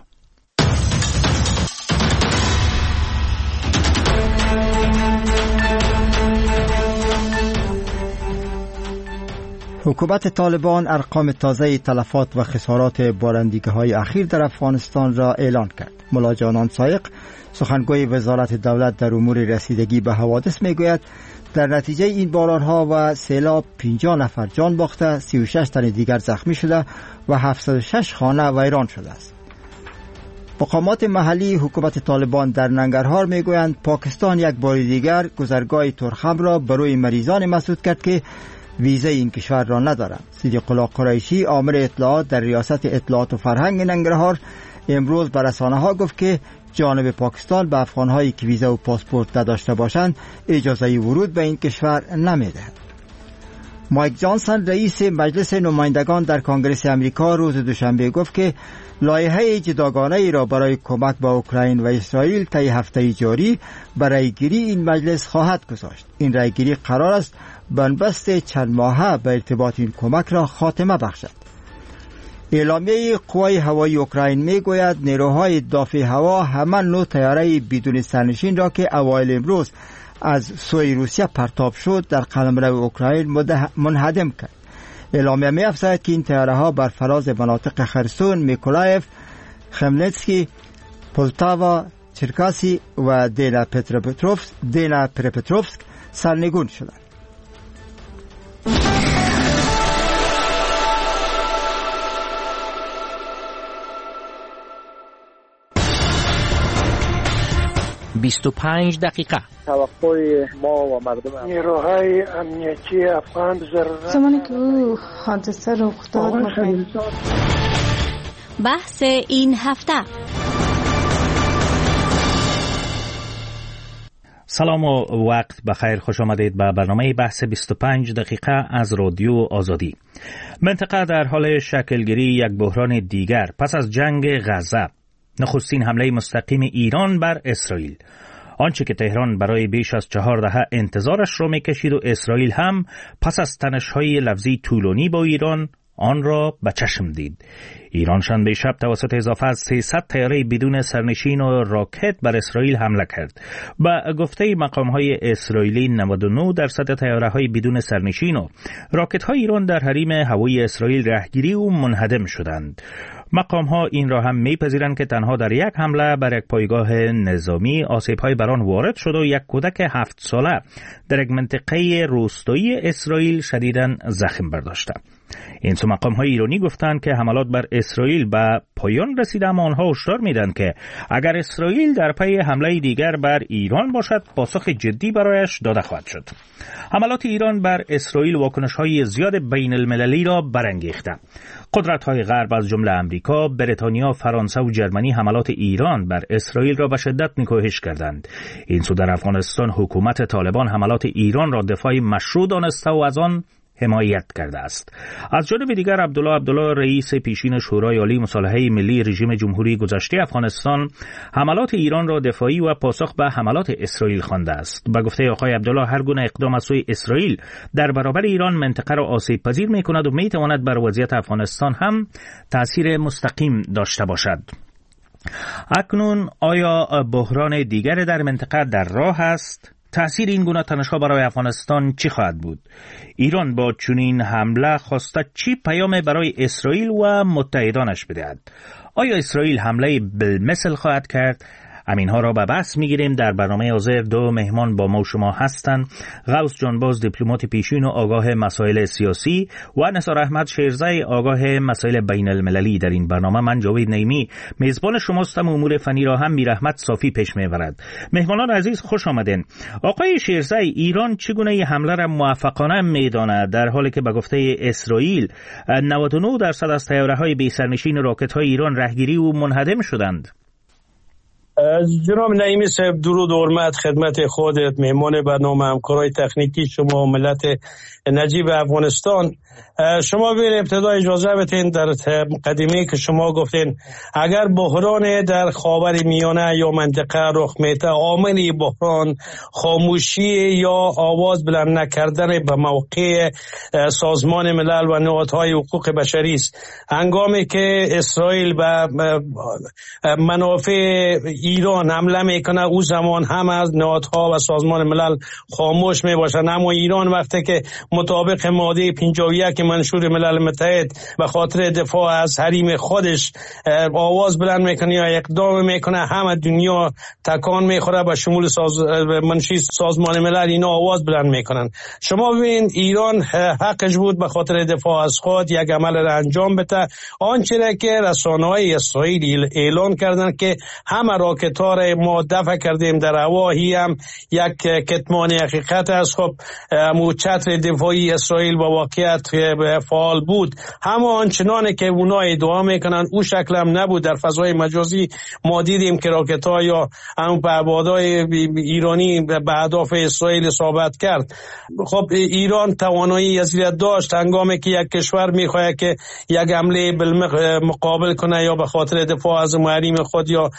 حکومت طالبان ارقام تازه تلفات و خسارات بارندگی‌های اخیر در افغانستان را اعلان کرد. ملا جانان سایق، سخنگوی وزارت دولت در امور رسیدگی به حوادث میگوید در نتیجه این بارانها و سیلاب 50 نفر جان باخته، 36 تن دیگر زخمی شده و 706 خانه ویران شده است. مقامات محلی حکومت طالبان در ننگرهار میگویند پاکستان یک بار دیگر گذرگاه ترخم را برای مریضان مسدود کرد که ویزه این کشور را ندارند. صدیق الله قریشی، آمر اطلاعات در ریاست اطلاعات و فرهنگ ننگرهار، امروز به رسانه‌ها گفت که جانب پاکستان به افغان‌هایی که ویزا و پاسپورت نداشته باشند اجازه ورود به این کشور نمی‌دهد. مایک جانسون، رئیس مجلس نمایندگان در کنگره آمریکا، روز دوشنبه گفت که لایحه جداگانه‌ای را برای کمک به اوکراین و اسرائیل طی هفته جاری برای گیری این مجلس خواهد گذاشت. این رایگیری قرار است بنبست چند ماهه به ارتباط این کمک را خاتمه بخشد. اعلامیه قوای هوایی اوکراین میگوید نیروهای دافع هوا همان نوع طیاره بدون سرنشین را که اوایل امروز از سوی روسیه پرتاب شد در قلمرو اوکراین منهدم کرد. اعلامیه می‌افزاید که این طیاره ها بر فراز مناطق خرسون، میکولایف، خملنسکی، پولتاوا، چرکاسی و دینا پتروفسک سرنگون شدند.
دقیقه.
توقع ما و مردم
نیروهای امنیتی افغان
زمانی که او حادثه رخ داد
بحث این هفته. سلام و وقت بخیر، خوش آمدید به برنامه بحث 25 دقیقه از رادیو آزادی. منطقه در حال شکلگیری یک بحران دیگر پس از جنگ غزه. نخستین حمله مستقیم ایران بر اسرائیل، آنچه که تهران برای بیش از 4 دهه انتظارش را میکشید و اسرائیل هم پس از تنش‌های لفظی طولانی با ایران آن را به چشم دید. ایران شنبه شب توسط اضافه از 300 طیاره بدون سرنشین و راکت بر اسرائیل حمله کرد. با گفته مقام‌های اسرائیلی 99% طیاره‌های بدون سرنشین و راکت‌های ایران در حریم هوایی اسرائیل رهگیری و منهدم شدند. مقام‌ها این را هم می‌پذیرند که تنها در یک حمله بر یک پایگاه نظامی آسیب‌های بر آن وارد شد و یک کودک 7 ساله در یک منطقه روستایی اسرائیل شدیداً زخم برداشته. این سو مقام‌های ایرانی گفتند که حملات بر اسرائیل به پایان رسیده، اما آنها هشدار میدن که اگر اسرائیل در پی حمله دیگر بر ایران باشد پاسخ جدی برایش داده خواهد شد. حملات ایران بر اسرائیل واکنش‌های زیاد بین المللی را برانگیخته. قدرت‌های غرب از جمله امریکا، بریتانیا، فرانسه و جرمنی حملات ایران بر اسرائیل را به شدت نکوهش کردند. این سو در افغانستان حکومت طالبان حملات ایران را دفاع مشروع دانسته و از آن حمایت کرده است. از جانب دیگر عبدالله رئیس پیشین شورای عالی مصالحه ملی رژیم جمهوری گذشته افغانستان حملات ایران را دفاعی و پاسخ به حملات اسرائیل خوانده است. به گفته آقای عبدالله هر گونه اقدام از سوی اسرائیل در برابر ایران منطقه را آسیب پذیر می‌کند و می‌تواند بر وضعیت افغانستان هم تأثیر مستقیم داشته باشد. اکنون آیا بحران دیگر در منطقه در راه است؟ تأثیر این گونه تنش‌ها برای افغانستان چی خواهد بود؟ ایران با چنین حمله خواسته چی پیام برای اسرائیل و متحدانش بدهد؟ آیا اسرائیل حمله بالمثل خواهد کرد؟ همینها را به بحث میگیریم. در برنامه حاضر دو مهمان با ما شما هستند: غوث جانباز، دیپلمات پیشین و آگاه مسائل سیاسی، و نثار احمد شیرزی، آگاه مسائل بین المللی. در این برنامه من جاوید نعیمی میزبان شماستم. امور فنی را هم میرحمت صافی پیش میبرد. مهمانان عزیز خوش آمدین. آقای شیرزی، ایران چگونه این حمله را موفقانه میداند در حالی که به گفته اسرائیل 99% از طیاره‌های بی سرنشین راکت‌های ایران رهگیری و منهدم شدند؟
جناب نعیمی صاحب، درود و حرمت خدمت خودت، مهمان برنامه، همکارای تکنیکی شما و ملت نجیب افغانستان. شما ببین، ابتدا اجازه بدین در مقدمه که شما گفتین اگر بحران در خاور میانه یا منطقه رخ میده، عامل بحران خاموشی یا آواز بلند نکردن به موقع سازمان ملل و نهادهای حقوق بشری است. هنگامی که اسرائیل به منافع ایران حمله میکنه، او زمان هم از نهادها و سازمان ملل خاموش میباشند. اما ایران وقتی که مطابق ماده 51 منشور ملل متحد به خاطر دفاع از حریم خودش آواز بلند میکنه یا اقدام میکنه، همه دنیا تکان میخوره، به شمول منشی سازمان ملل اینا آواز بلند میکنن. شما ببین، ایران حقش بود به خاطر دفاع از خود یک عمل را انجام بده. آنچه که رسانه‌های اسرائیل اعلان کردن که همه راکت‌ها را ما دفع کردیم در هوا، هم یک کتمان حقیقت است. خب چتر دفاعی اسرائیل با واقعیت فعال بود، همه آنچنانه که اونا ادعا میکنن او شکل هم نبود. در فضای مجازی ما دیدیم که راکت‌ها یا همون پهپادهای ایرانی به اهداف اسرائیل اصابت کرد. خب ایران توانایی ازیت داشت هنگامی که یک کشور میخواد که یک حمله مقابل کنه یا به خاطر دفاع از حریم خود یا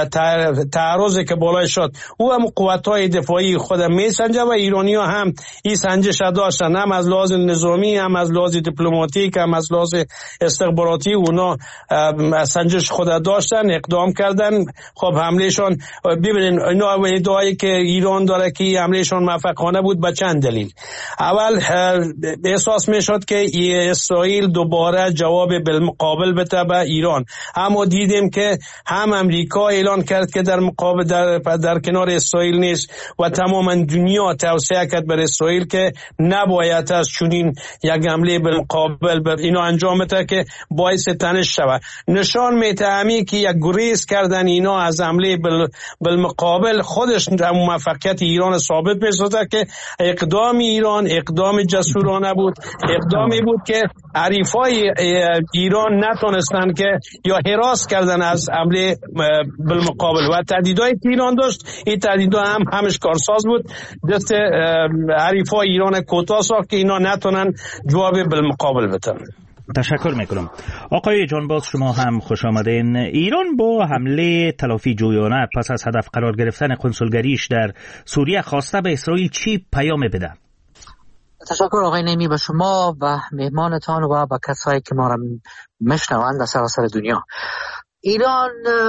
تعرضی که بالای شد، او هم قوت‌های دفاعی خود میسنجه و ایرانی‌ها هم این سنجش داشتن، هم از لحاظ نظامی، هم از لحاظ دیپلماتیک، هم از لحاظ استخباراتی. اونا سنجش خود داشتن، اقدام کردن. خب حملهشون ببینید، اینا ادعایی که ایران داره که حملهشون موفقانه بود به چند دلیل. اول احساس میشد که اسرائیل دوباره جواب بالمقابل بده به ایران، اما دیدیم که هم امریکا اعلان کرد که در مقابل در کنار اسرائیل نیست و تماما دنیا توصیه کرد بر اسرائیل که نباید از چنین یک حمله بالمقابل بر اینا انجام بده که باعث تنش شود. نشان میده که یک گریز کردن اینا از حمله بالمقابل خودش موفقیت ایران ثابت می‌سازد که اقدام ایران اقدام جسورانه بود، اقدامی بود که حریفای ایران نتونستن که یا هراس کردن از حمله بالمقابل. و تهدیدهای که ایران داشت، این تهدیدها هم همش کارساز بود، دست حریفای ایران کوتاه ساخت که اینا نتونن جواب بالمقابل بدن.
تشکر میکنم. آقای جانباز، شما هم خوش آمدین. ایران با حمله تلافی جویانه پس از هدف قرار گرفتن کنسولگریش در سوریه خواسته به اسرائیل چی پیام بده؟
تشکر آقای نعیمی به شما و مهمانتان و با کسایی که ما را میشنوند در سراسر دنیا. ایران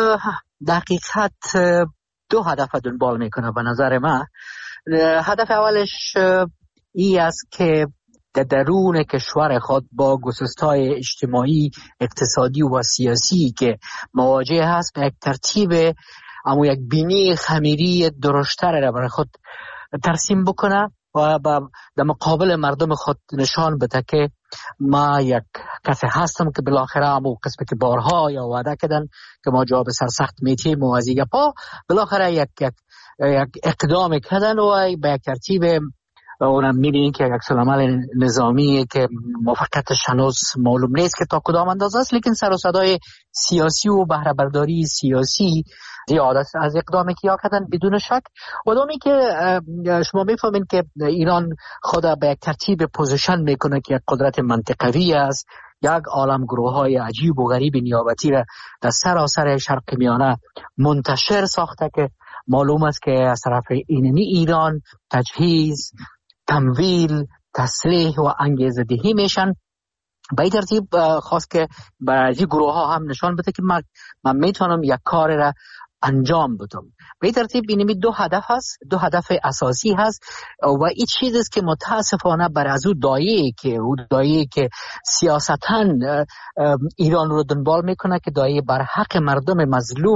دقیقاً دو هدف دنبال میکنه به نظر من. هدف اولش ای است که در درون کشور خود با گسستای اجتماعی، اقتصادی و سیاسی که مواجه هست به یک ترتیب اما یک بینی خمیری درشتر را برای خود ترسیم بکنه و در مقابل مردم خود نشان بده که ما یک کسی هستم که بالاخره همون قسمی که بارها یا وعده کردن که ما جواب سرسخت میتیم و از این گپا بالاخره یک اقدام کردن و به یک ترتیب اونم میبینید که یک سلامل نظامی که موفقیتش هنوز معلوم نیست که تا کدام اندازه است، لیکن سر و صدای سیاسی و بهره برداری سیاسی زیاد است از اقدامی که کردن بدون شک. و دومی که شما میفهمین که ایران خود به یک ترتیب پوزیشن میکنه که یک قدرت منطقوی است، یک عالم گروه های عجیب و غریب نیابتی را در سراسر شرق میانه منتشر ساخته که معلوم است که از طرف اینمی ایران تجهیز، تمویل، تسلیح و انگیزه دهی میشن. به این ترتیب خواست که برای گروه ها هم نشان بده که من میتونم یک کار را انجام بدم. به ترتیب اینمی دو هدف هست، دو هدف اساسی هست و این چیزی است که متاسفانه بر از او دایه که سیاستاً ایران رو دنبال میکنه که دایه بر حق مردم مظلوم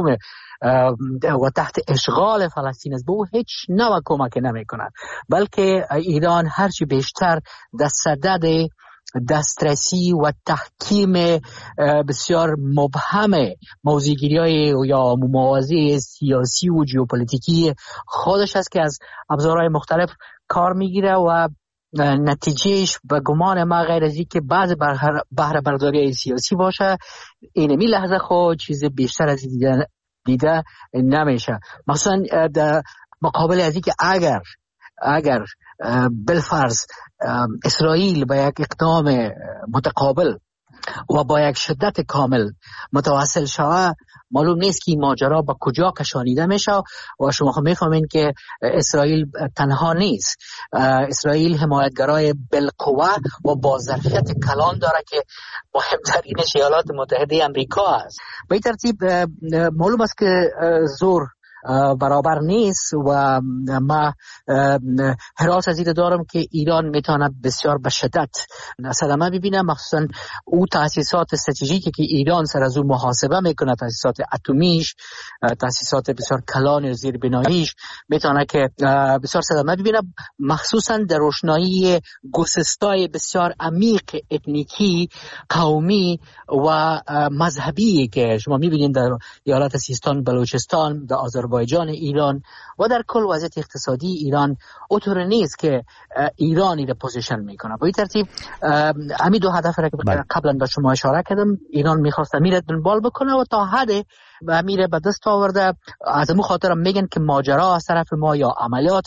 و تحت اشغال فلسطین است، به او هیچ نوع کمک نمیکنه، بلکه ایران هرچی بیشتر در صدد دسترسی و تحکیم بسیار مبهم موضوعگیری‌های یا موازی سیاسی و ژئوپلیتیکی خودش است که از ابزارهای مختلف کار میگیره و نتیجهش به گمان ما غیر از این که بعض بهره برداری سیاسی باشه، اینمی لحظه خود چیز بیشتر از دیده نمیشه. مثلا در مقابل از این که اگر بالفرض اسرائیل با یک اقدام متقابل و با یک شدت کامل متواصل شوه، معلوم نیست که این ماجرا با کجا کشانیده میشه و شما خب میفهمین که اسرائیل تنها نیست. اسرائیل حمایتگرای بالقوه و با ظرفیت کلان داره که مهمترینش ایالات متحده امریکا است. به این ترتیب معلوم است که زور برابر نیست و ما حراس از این دارم که ایران میتونه بسیار به شدت صدمه ببینه، مخصوصا او تاسیسات استراتژیکی که ایران سر از او محاسبه میکنه، تاسیسات اتمیش، تاسیسات بسیار کلان زیر بناییش، میتونه که بسیار صدمه ببینه، مخصوصا در روشنایی گسستای بسیار عمیق اتنیکی، قومی و مذهبی که شما میبینید در ایالات سیستان، بلوچستان، در آذربایجان ایران و در کل وضعیت اقتصادی ایران اونطور نیست که ایران این پوزیشن میکنه. با این ترتیب همین دو هدف را که قبلا به شما اشاره کردم ایران میخواست امیر دنبال بکنه و تا حد امیر به دست آورده. از امو خاطر میگن که ماجرا از طرف ما یا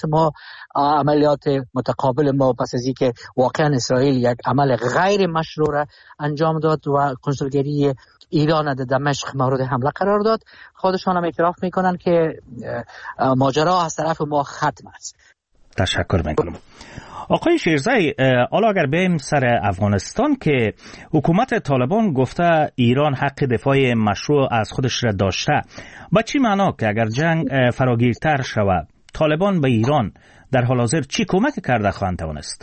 عملیات متقابل ما پس از اینکه واقعا اسرائیل یک عمل غیر مشروع انجام داد و کنسولگری ایران در دمشق مورد حمله قرار داد، خودشان هم اعتراف میکنن که ماجرا از طرف ما ختم است.
تشکر میکنم. آقای شیرزی، حالا اگر بریم سر افغانستان که حکومت طالبان گفته ایران حق دفاع مشروع از خودش را داشته، با چی معنا که اگر جنگ فراگیرتر شود طالبان به ایران در حال حاضر چی کمک کرده خواهند توانست؟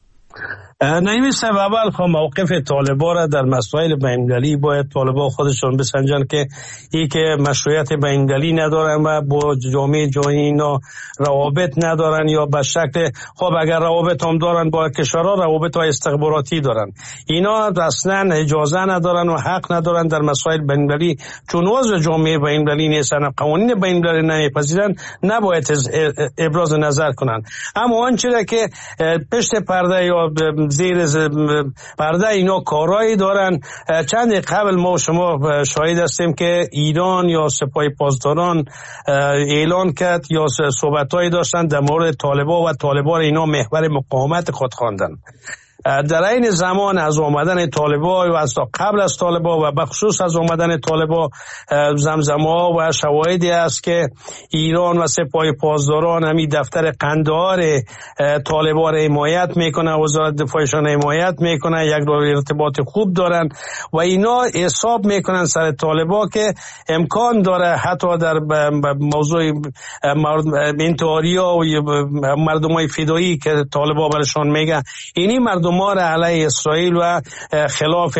نمی سبب اول موقف طالبان را در مسائل بین‌المللی باید طالبان خودشون بسنجن که ای که مشروعیت بین‌المللی ندارن و با جامعه جهانی اینا روابط ندارن یا به شکل خب اگر روابط هم دارن با کشورها روابط های استخباراتی دارن، اینا اصلا اجازه ندارن و حق ندارن در مسائل بین‌المللی، چون عضو جامعه بین‌المللی نیستن، قوانین بین‌المللی نمیپذیرن، نباید ابراز نظر کنن. اما آنچه که پشت پرده یا زیر پرده اینا کارایی دارن. چند قبل ما شما شاهد هستیم که ایران یا سپاه پاسداران اعلان کرد یا صحبتایی داشتن در مورد طالبان و طالبان اینا محور مقاومت خود خواندن. در این زمان از آمدن طالبان و از قبل از طالبان و بخصوص از آمدن طالبان زمزمه‌ها و شواهدی است که ایران و سپاه پاسداران همین دفتر قندهار طالبان را حمایت میکنه، وزارت دفاعشان حمایت میکنه، یک ارتباط خوب دارن و اینا حساب میکنن سر طالبان که امکان داره حتی در موضوع انتحاریا و مردمای فدایی که طالبان برشان میگه، اینی مردم ما را علیه اسرائیل و خلاف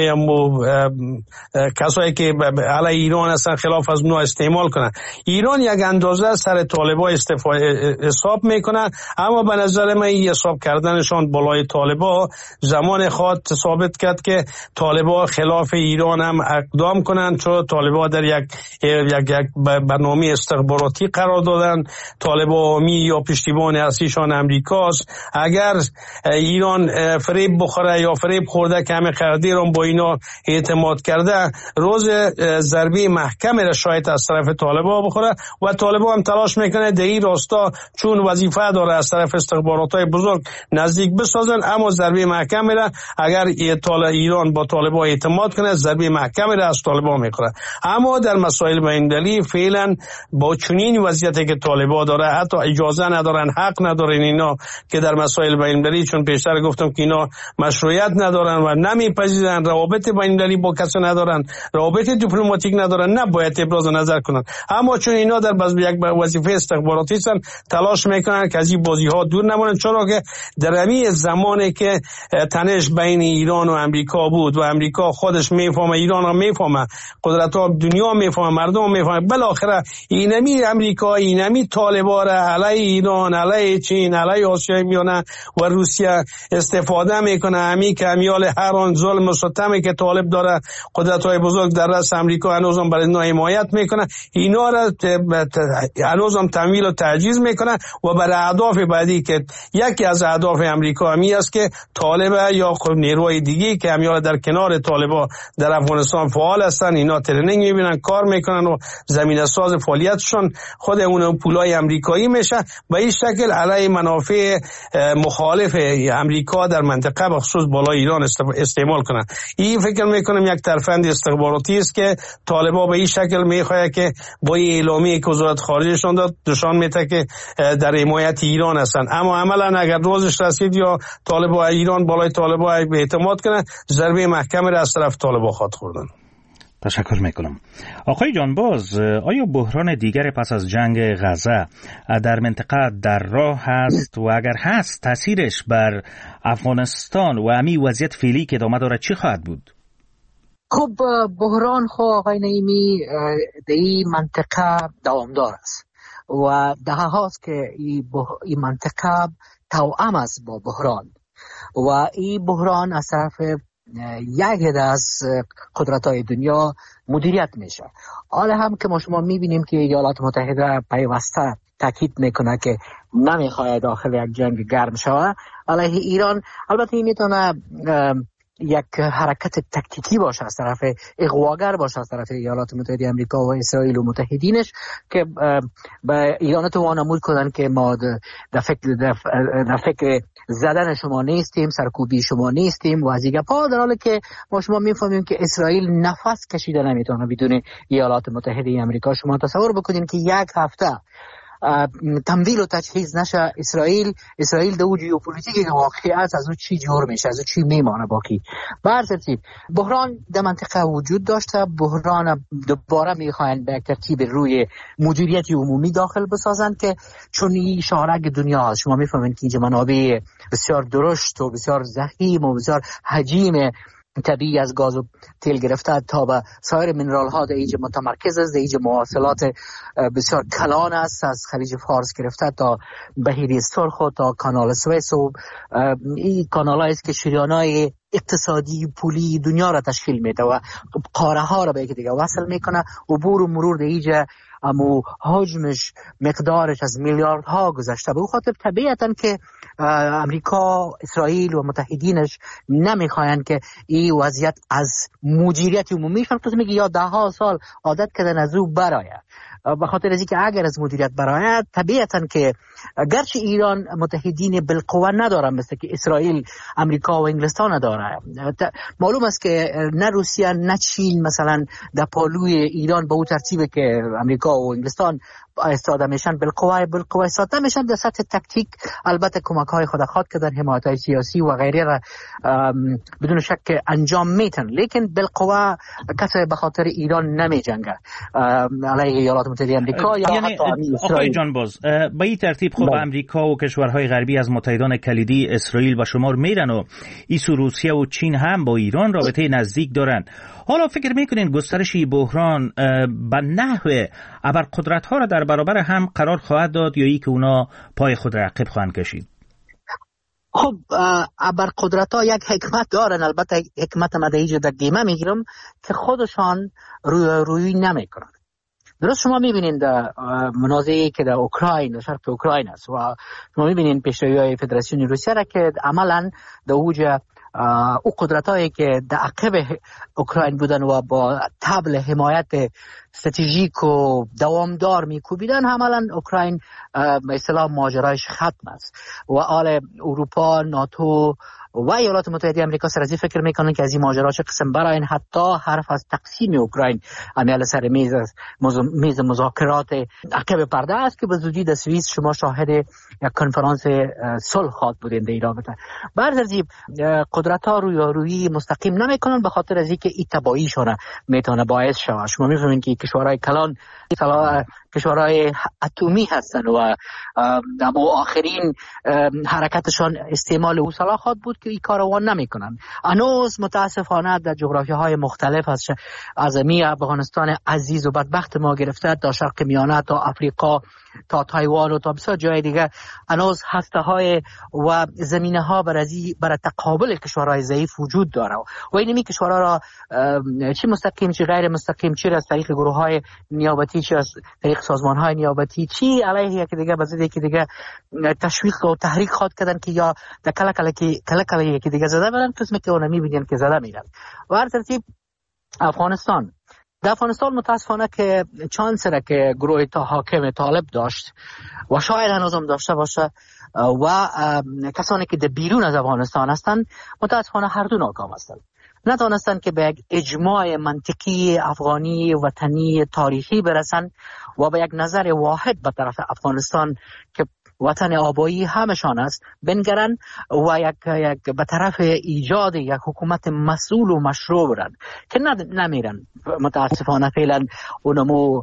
کسایی که علیه ایران هستن خلاف از اونها استعمال کنن. ایران یک اندازه سر طالبان حساب میکنه، اما به نظر من این حساب کردنشان بالای طالبان زمان خود ثابت کرد که طالبان خلاف ایران هم اقدام کنند، چون طالبان در یک برنامه استخباراتی قرار دادن. طالبان یا پشتیبان اصلیشان امریکاست. اگر ایران فریب بخوره یا فریب خورده که همه قراردادم با اینا اعتماد کرده، روز ضربه محکم را شاید از طرف طالبان بخوره و طالبان هم تلاش میکنه در این راستا چون وظیفه داره از طرف استخبارات‌های بزرگ نزدیک بسازن، اما ضربه محکم را اگر ایران با طالبان اعتماد کنه ضربه محکم را از طالبان میخوره. اما در مسائل بین‌المللی فعلا با چنین وضعیتی که طالبان داره حتی اجازه ندارن، حق ندارن اینا که در مسائل بین‌المللی، چون پیشتر گفتم که اینا اینها مشروعیت ندارن و نمیپذیرن، روابط بین‌المللی با کسی ندارن، روابط دیپلماتیک ندارن، نباید ابراز نظر کنن. اما چون اینا در یک وظیفه استخباراتی هستن، تلاش میکنن که از این بازی ها دور نمونن، چرا که در همین زمانی که تنش بین ایران و امریکا بود و امریکا خودش میفهمه، ایران هم میفهمه، قدرت ها دنیا میفهمه، مردم هم میفهمه، بالاخره اینمی امریکا، اینمی طالبان علیه ایران، علیه چین، علیه آسیای میانه و روسیه استفاده میکنه. همی که امیال هر آن ظلم و ستمی که طالب داره قدرت های بزرگ در رأس امریکا هنوز هم برای اینا حمایت میکنه، اینا را هنوز هم تمویل و تعجیز میکنه و برای اهداف بعدی که یکی از اهداف امریکا همی است که طالب یا نیروهای دیگه که امیال در کنار طالبا در افغانستان فعال هستن، اینا ترنینگ میبینن، کار میکنن و زمینه ساز فعالیتشون خود اون پولای امریکایی میشه. به این شکل علیه منافع مخالف امریکا در منطقه بخصوص بالای ایران استعمال کنن. این فکر میکنم یک ترفند استخباراتی است که طالبا به این شکل میخواد که با این اعلامیه که وزارت خارجهشون داد نشان میده که در حمایت ایران هستن. اما عملا اگر روزش رسید یا طالبا ایران بالای طالبا اعتماد کنه، ضربه محکم را از طرف طالبا خواهد خوردن.
تشکر میکنم. آقای جانباز، آیا بحران دیگر پس از جنگ غزه در منطقه در راه هست و اگر هست تاثیرش بر افغانستان و امی وضعیت فعلی که ادامه داره چی خواهد بود؟
خب بحران آقای نعیمی در این منطقه دوامدار است و دهه هاست که این منطقه توأم است با بحران و این بحران از طرف یک از قدرت‌های دنیا مدیریت میشه. حالا هم که ما شما میبینیم که ایالات متحده پیوسته تاکید میکنه که نمیخواد داخل یک جنگ گرم شود علیه ایران. البته این میتونه یک حرکت تکتیکی باشه از طرف اغواگر باشه از طرف ایالات متحده آمریکا و اسرائیل و متحدینش که به ایران تو وانمود کنن که ما در فکر زدن شما نیستیم، سرکوبی شما نیستیم و از این گپا، در حالی که ما شما میفهمیم که اسرائیل نفس کشیده نمیتونه بدون ایالات متحده آمریکا. شما تصور بکنین که یک هفته تمویل و تجهیز نشه اسرائیل در او ژئوپلیتیکی که واقعیت از او چی جور میشه، از او چی میمانه باقی. به هر ترتیب بحران در منطقه وجود داشته، بحران دوباره میخواین به ترتیب روی مدیریت عمومی داخل بسازن که چون این شارک دنیا هست. شما میفهمین که اینجا منابع بسیار درشت و بسیار ضخیم و بسیار حجیم طبیعی از گاز و تیل گرفته تا به سایر منرال ها در اینجا متمرکز است. در اینجا مواصلات بسیار کلان است، از خلیج فارس گرفته تا بحیره سرخ و تا کانال سوئیس و این کانال است که شریانای اقتصادی پولی دنیا را تشکیل میده و قاره ها را به یک دیگه وصل میکنه. عبور و مرور در اینجا اما حجمش مقدارش از میلیاردها گذشته. به خاطر طبیعتا که امریکا، اسرائیل و متحدینش نمیخواین که این وضعیت از مدیریت عمومیشون قسمی که یا 10 سال عادت کردن از او برآید. به خاطر از اینکه اگر از مدیریت برآید طبیعتا که گرچه ایران متحدین بالقوه نداره مثل که اسرائیل، امریکا و انگلستان نداره، معلوم است که نه روسیه نه چین مثلا در پالوی ایران به اون ترتیبه که امریکا و انگلستان استفاده میشن بالقوه استفاده میشن. در سطح تکتیک البته کمک های خود خواد کردن، حمایت های سیاسی و غیره را بدون شک انجام میتن، لیکن بالقوه کسی به خاطر ایران نمی جنگه علیه ایالات متحده آمریکا یا
یعنی
حتی اسرائیل.
آقای جانباز، به این ترتیب خب امریکا و کشورهای غربی از متحدان کلیدی اسرائیل و شمار میرن و ایسو روسیه و چین هم با ایران رابطه نزدیک دارن. حالا فکر میکنین گسترش این بحران به نحو ابرقدرت‌ها را در برابر هم قرار خواهد داد یا ای که اونا پای خود را عقب خواهند کشید؟
خب ابرقدرت‌ها یک حکمت دارن، البته حکمت ما در اینجا در گیمه میگیرم که خودشان روی نمیکنن. درست شما میبینید در منازعه‌ای که در اوکراین، در شرق اوکراین است و شما میبینید پیشروی‌های فدراسیون روسیه را که عملاً در اوج او قدرت‌هایی که در عقب اوکراین بودن و با طبل حمایت استراتژیک و دوامدار میکوبیدن، عملاً اوکراین به اصطلاح ماجرایش ختم است و آل اروپا، ناتو و ایالات متحده آمریکا سر از فکر میکنن که از این ماجرا چه قسم براین، حتی حرف از تقسیم اوکراین عمل سر میز مذاکرات عقب پرده است که به زودی در سوئیس شما شاهد یک کنفرانس صلح خواهد بودین در این رابطه. بر ترتیب قدرت ها رویارویی مستقیم نمیکنن به خاطر از اینکه این تبعیضشون میتونه باعث شود. شما میفهمین که کشورهای کلان کشورهای اتمی هستن و در آخرین حرکتشان استعمال اوسلا خواهد بود که این کاروان نمیکنن. هنوز متاسفانه در جغرافیاهای مختلف از می افغانستان عزیز و بدبخت ما گرفته تا شرق میانه تا افریقا تا تایوان و تا بسیار جای دیگه هنوز هسته های و زمینه ها برای تقابل کشورهای ضعیف وجود داره و این کشورها را چی مستقیم چی غیر مستقیم، چی از طریق گروه های نیابتی چی از طریق سازمان های نیابتی چی علیه یکی دیگه بزد یکی دیگه تشویق و تحریک خواد کردن که یا در کلکل یکی دیگه زده برن قسمی که اونا میبینن که زده میرن. و هر ترتیب در افغانستان متاسفانه که چانسره که گروه حاکم طالب داشت و شاید هنوز هم داشته باشه و کسانی که در بیرون از افغانستان هستند متاسفانه هر دو ناکام هستند. نتوانستند که به یک اجماع منطقی افغانی وطنی تاریخی برسن و به یک نظر واحد به طرف افغانستان که وطن آبایی همشان است بنگرن و یک به طرف ایجاد یک حکومت مسئول و مشروع برن که نمیرن. متاسفانه فعلا اونمو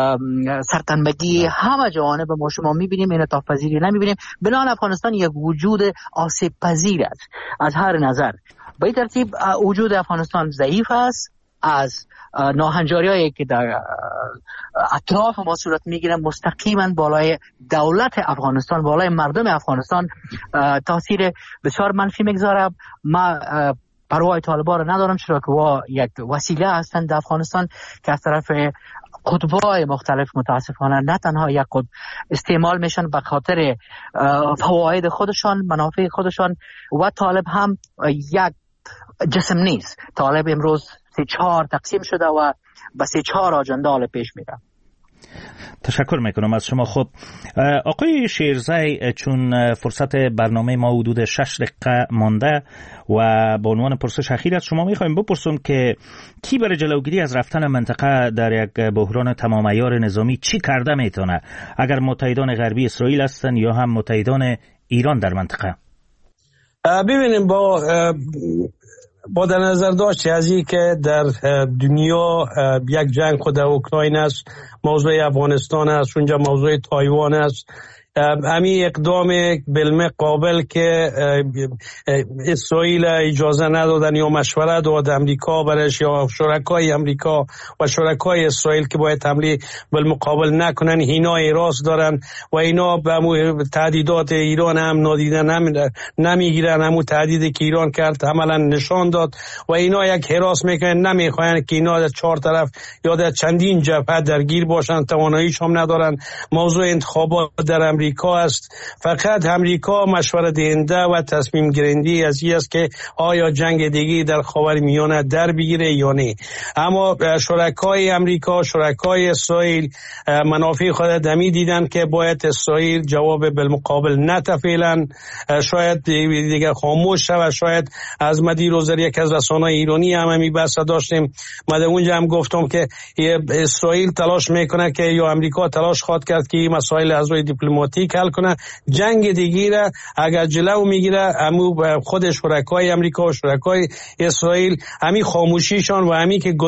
سرتنبگی همه جوانب ما شما میبینیم، این تا پذیری نمیبینیم. بنابراین افغانستان یک وجود آسیب پذیر است از هر نظر. به این ترتیب وجود افغانستان ضعیف است. از ناهنجاری‌هایی که در اطراف ما صورت میگیره مستقیما بالای دولت افغانستان، بالای مردم افغانستان تاثیر بسیار منفی میگذاره. ما پروای طالبان رو ندارم، چرا که یک وسیله هستند در افغانستان که از طرف قطب‌های مختلف متاسفانه نه تنها یک قطب استعمال میشن به خاطر فواید خودشان، منافع خودشان و طالب هم یک جسم نیست. طالب امروز 3-4 تقسیم شده و به 3-4 آجنده حال پیش میره.
تشکر میکنم از شما. خب آقای شیرزی، چون فرصت برنامه ما حدود 6 دقیقه مانده و به عنوان پرسش اخیر از شما میخوایم بپرسیم که کی برای جلوگیری از رفتن منطقه در یک بحران تمام عیار نظامی چی کرده میتونه، اگر متحدان غربی اسرائیل هستن یا هم متحدان ایران در منطقه؟
ببینیم با در نظر داشت از این که در دنیا یک جنگ خود اوکراین است، موضوع افغانستان است، اونجا موضوع تایوان است، همین اقدام بالمه قابل که اسرائیل اجازه ندادن یا مشورت داد امریکا برش یا شرکای امریکا و شرکای اسرائیل که باید حمله بالمقابل نکنن، اینا اعراض دارن و اینا به تهدیدات ایران هم نادیده نمیگیرن. همون تهدیدی که ایران کرد عملا نشان داد و اینا یک حراس میکنن، نمیخواین که اینا در 4 طرف یا در چندین جبهه درگیر باشن، تواناییش هم ندارن. موضوع انتخابات در امریکا است، فقط امریکا مشورت دهنده و تصمیم گیرنده از این است که آیا جنگ دیگه در خاورمیانه در بگیره یا نه. اما شرکای امریکا، شرکای اسرائیل منافع خود دمی دیدن که باید اسرائیل جواب بالمقابل نده فعلا، شاید دیگه خاموش شود. شاید از مدیر وزیر یک از رسانه‌های ایرانی هم بحث داشتیم، من اونجا هم گفتم که اسرائیل تلاش میکنه که یا امریکا تلاش خواهد کرد که این مسائل از روی دیپلماتیک حل کنه. جنگ دیگه را اگر جلو میگیره همو خود شرکای امریکا و شرکای اسرائیل همین خاموشیشان و همین که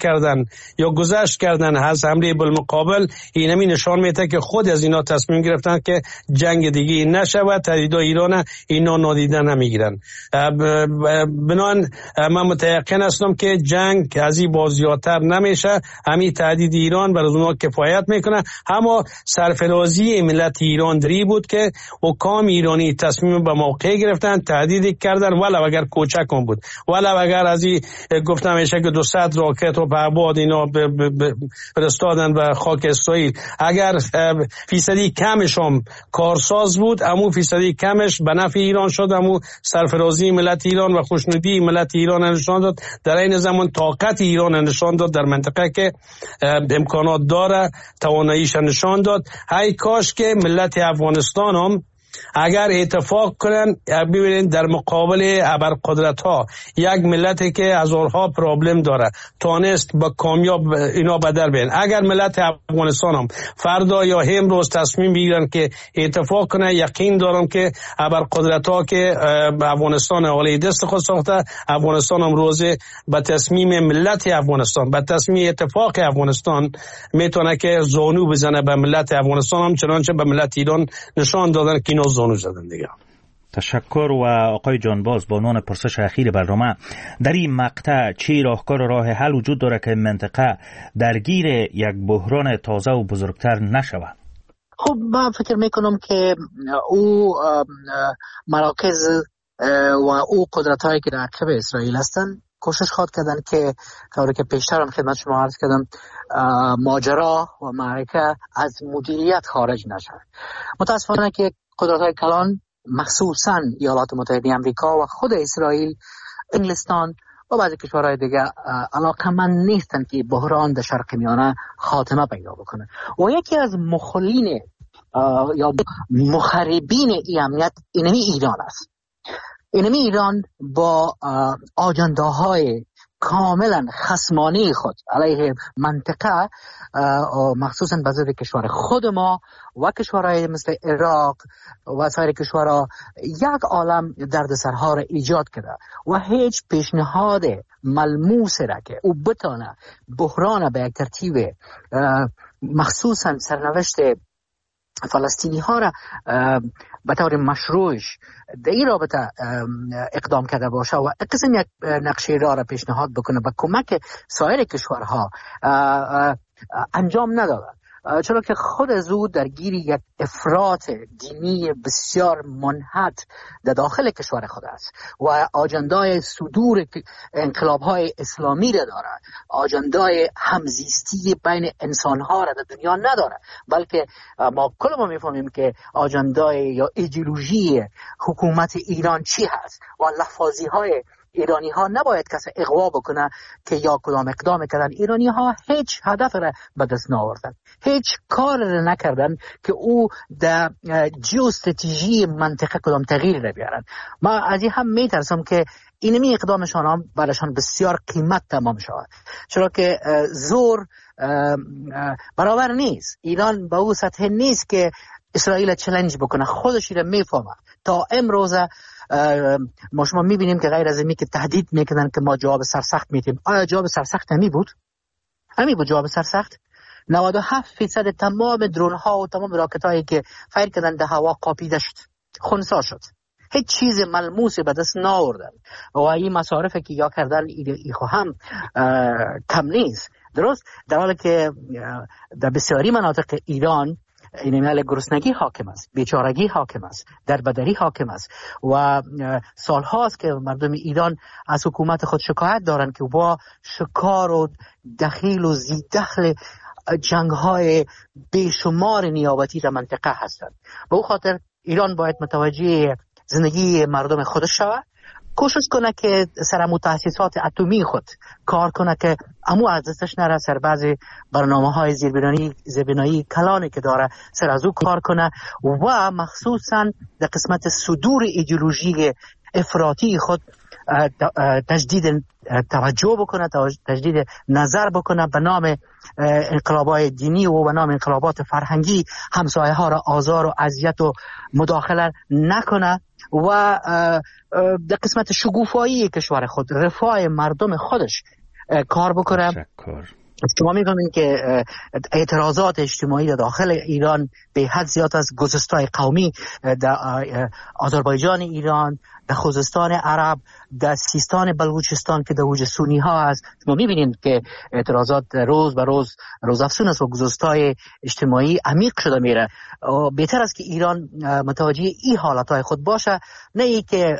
گذشت کردن از حمله بالمقابل، این همین نشان میده که خود از اینا تصمیم گرفتن که جنگ دیگه نشود، تهدیدات ایران اینا نادیده نمیگیرن. بنان من متيقن هستم که جنگ از این بازیاتر نمیشه، همین تهدید ایران برای اونها کفایت میکنه. اما سرفرازی ملت ایران دری بود که حکام ایرانی تصمیم به موقع گرفتن، تهدید کردن، ولو اگر کوچک هم بود، ولو اگر از این گفتم میشه که 200 راکت رو به بعد اینا فرستادن به خاک اسرائیل. اگر فیصدی کمش هم کارساز بود، امو فیصدی کمش به نفع ایران شد، امو سرفرازی ملت ایران و خوشنودی ملت ایران نشان داد، در این زمان طاقت ایران نشان داد در منطقه که امکانات داره، تواناییش نشان داد. های کاش که ملت افغانستان هم اگر اتفاق کنن ببینید در مقابل ابرقدرت ها یک ملتی که هزارها پرابلم داره تانست با کامیاب اینا بدل بین. اگر ملت افغانستان هم فردا یا امروز تصمیم بگیرن که اتفاق کنه، یقین دارم که ابرقدرت ها که افغانستان حالی دست خود ساخته، افغانستان هم روز به تصمیم ملت افغانستان، به تصمیم اتفاق افغانستان میتونه که زانو بزنه به ملت افغانستان، هم چنانچه به ملت ایران نشان دادن که اینا زانو زدن دیگه.
تشکر. و آقای جانباز، با عنوان پرسش اخیر برنامه، در این مقطع چه راهکار و راه حل وجود داره که منطقه درگیر یک بحران تازه و بزرگتر نشود؟
خب من فکر میکنم که او مراکز و او قدرت هایی که در عقب اسرائیل هستن کوشش خواهد کردن که کاری که پیشتر هم خدمت شما عرض کردم ماجرا و معرکه از مدیریت خارج نشه. متاسفانه که قدرت های کلان مخصوصا ایالات متحده آمریکا و خود اسرائیل، انگلستان و بعضی کشورهای دیگه علاقمند نیستن که بحران در شرق میانه خاتمه پیدا بکنه. و یکی از مخالین یا مخربین این امنیت اینمی ایران است. اینمی ایران با آجنداهای کاملا خصمانه خود علیه منطقه، مخصوصا به ضد کشور خود ما و کشورهای مثل عراق و سایر کشورها، یک عالم دردسرها را ایجاد کرده و هیچ پیشنهاد ملموس را که او بتانه بحران به یک ترتیب مخصوصا سرنوشت فلسطینی ها را به طور مشروعش در این رابطه اقدام کرده باشه و قسم یک نقشه را پیشنهاد بکنه به کمک سایر کشورها انجام نداده، چرا که خود از او درگیر یک افراط دینی بسیار منحط در داخل کشور خود است و آجندای صدور انقلاب‌های اسلامی را داره، آجندای همزیستی بین انسان‌ها را در دنیا نداره، بلکه ما کلما می‌فهمیم که آجندای یا ایدئولوژی حکومت ایران چی هست و لفاظی‌های ایرانی ها نباید کسی اغوا بکنه که یا کدام اقدام کردن. ایرانی ها هیچ هدف را به دست نآوردن، هیچ کار را نکردن که او در جیوستراتژی منطقه کدام تغییر را بیارن. ما از این هم میترسم که اینمی اقدامشان هم برایشان بسیار قیمت تمام شود، چرا که زور برابر نیست. ایران به او سطح نیست که اسرائیل چالش بکنه، خودش را میفهمه. تا امروز ما شما میبینیم که غیر از اینی که تهدید میکنن که ما جواب سرسخت میدیم، آیا جواب سرسخت همی بود جواب سرسخت؟ 97% تمام درون ها و تمام راکت هایی که فایر کردن در هوا قاپیده شد، خنثی شد، هیچ چیز ملموسی به دست نآوردن و این مصارفی که یا کردن ایخو هم کم نیست. درست در حالی که در بسیاری مناطق ایران این مال گرسنگی حاکم است، بیچارگی حاکم است، دربدری حاکم است و سال هاست که مردم ایران از حکومت خود شکایت دارند که با شکار و دخیل و زیدخل جنگ های بیشمار نیابتی در منطقه هستند. به او خاطر ایران باید متوجه زندگی مردم خودش شود، کوشش کنه که سر متاسسات اتمی خود کار کنه که امو از دستش نره، سر بعضی برنامه‌های زیربنایی کلانی که داره سر از او کار کنه و مخصوصا در قسمت صدور ایدئولوژی افراطی خود تجدید توجه بکنه، تجدید نظر بکنه، به نام انقلابات دینی و به نام انقلابات فرهنگی همسایه ها را آزار و اذیت و مداخله نکنه و در قسمت شکوفایی کشور خود، رفاه مردم خودش کار بکنه. شما می‌بینید که اعتراضات اجتماعی در داخل ایران به حد زیاد از گسستای قومی در آذربایجان ایران، در خوزستان عرب، در سیستان بلوچستان که در اوج سونی ها است، شما می‌بینید که اعتراضات روز به روز افزون است و گسستای اجتماعی عمیق شده میره. بهتر است که ایران متوجه این حالتهای خود باشه، نه ای که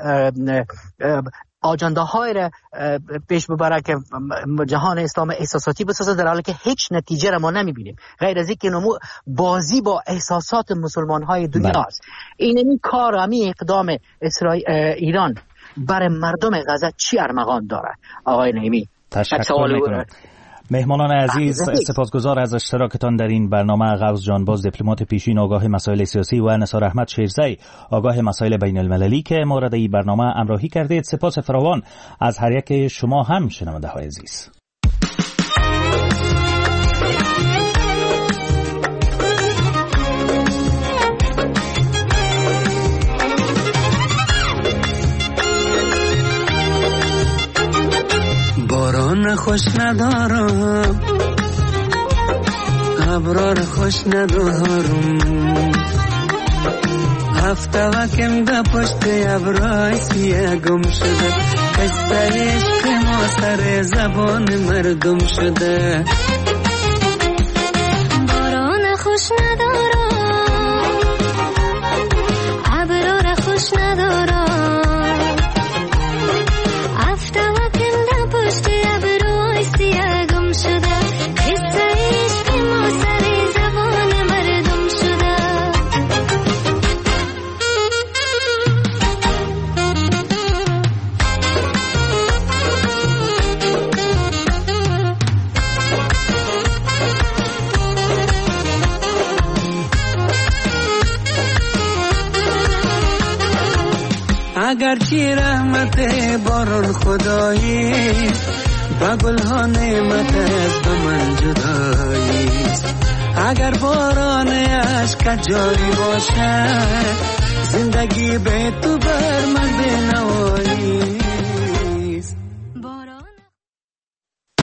آجنداهای را پیش ببره که جهان اسلام احساساتی بسازه، در حالی که هیچ نتیجه را ما نمیبینیم غیر از اینکه بازی با احساسات مسلمان های دنیا است. این کار همین اقدام ایران برای مردم غزه چی ارمغان داره؟ آقای نعیمی،
تشکر میکنم. مهمانان عزیز، سپاسگزار از اشتراکتان در این برنامه. غوث جانباز، دیپلمات پیشین آگاه مسائل سیاسی، و نثار احمد شیرزی، آگاه مسائل بین المللی که مورد این برنامه همراهی کردید. سپاس فراوان از هر یک شما هم شنونده های عزیز.
باران خوش ندارم، ابرار خوش ندارم، هفته وکم ده پشت ابرای سیه گم شده، قصه عشق ما سر زبان مردم شده.
باران خوش ندارم، ابرار خوش ندارم،
اگرچه رحمت باران خدایی با گلها نعمت از به من جدایی، اگر باران عشق جاری باشه زندگی به تو بر من بنوایی.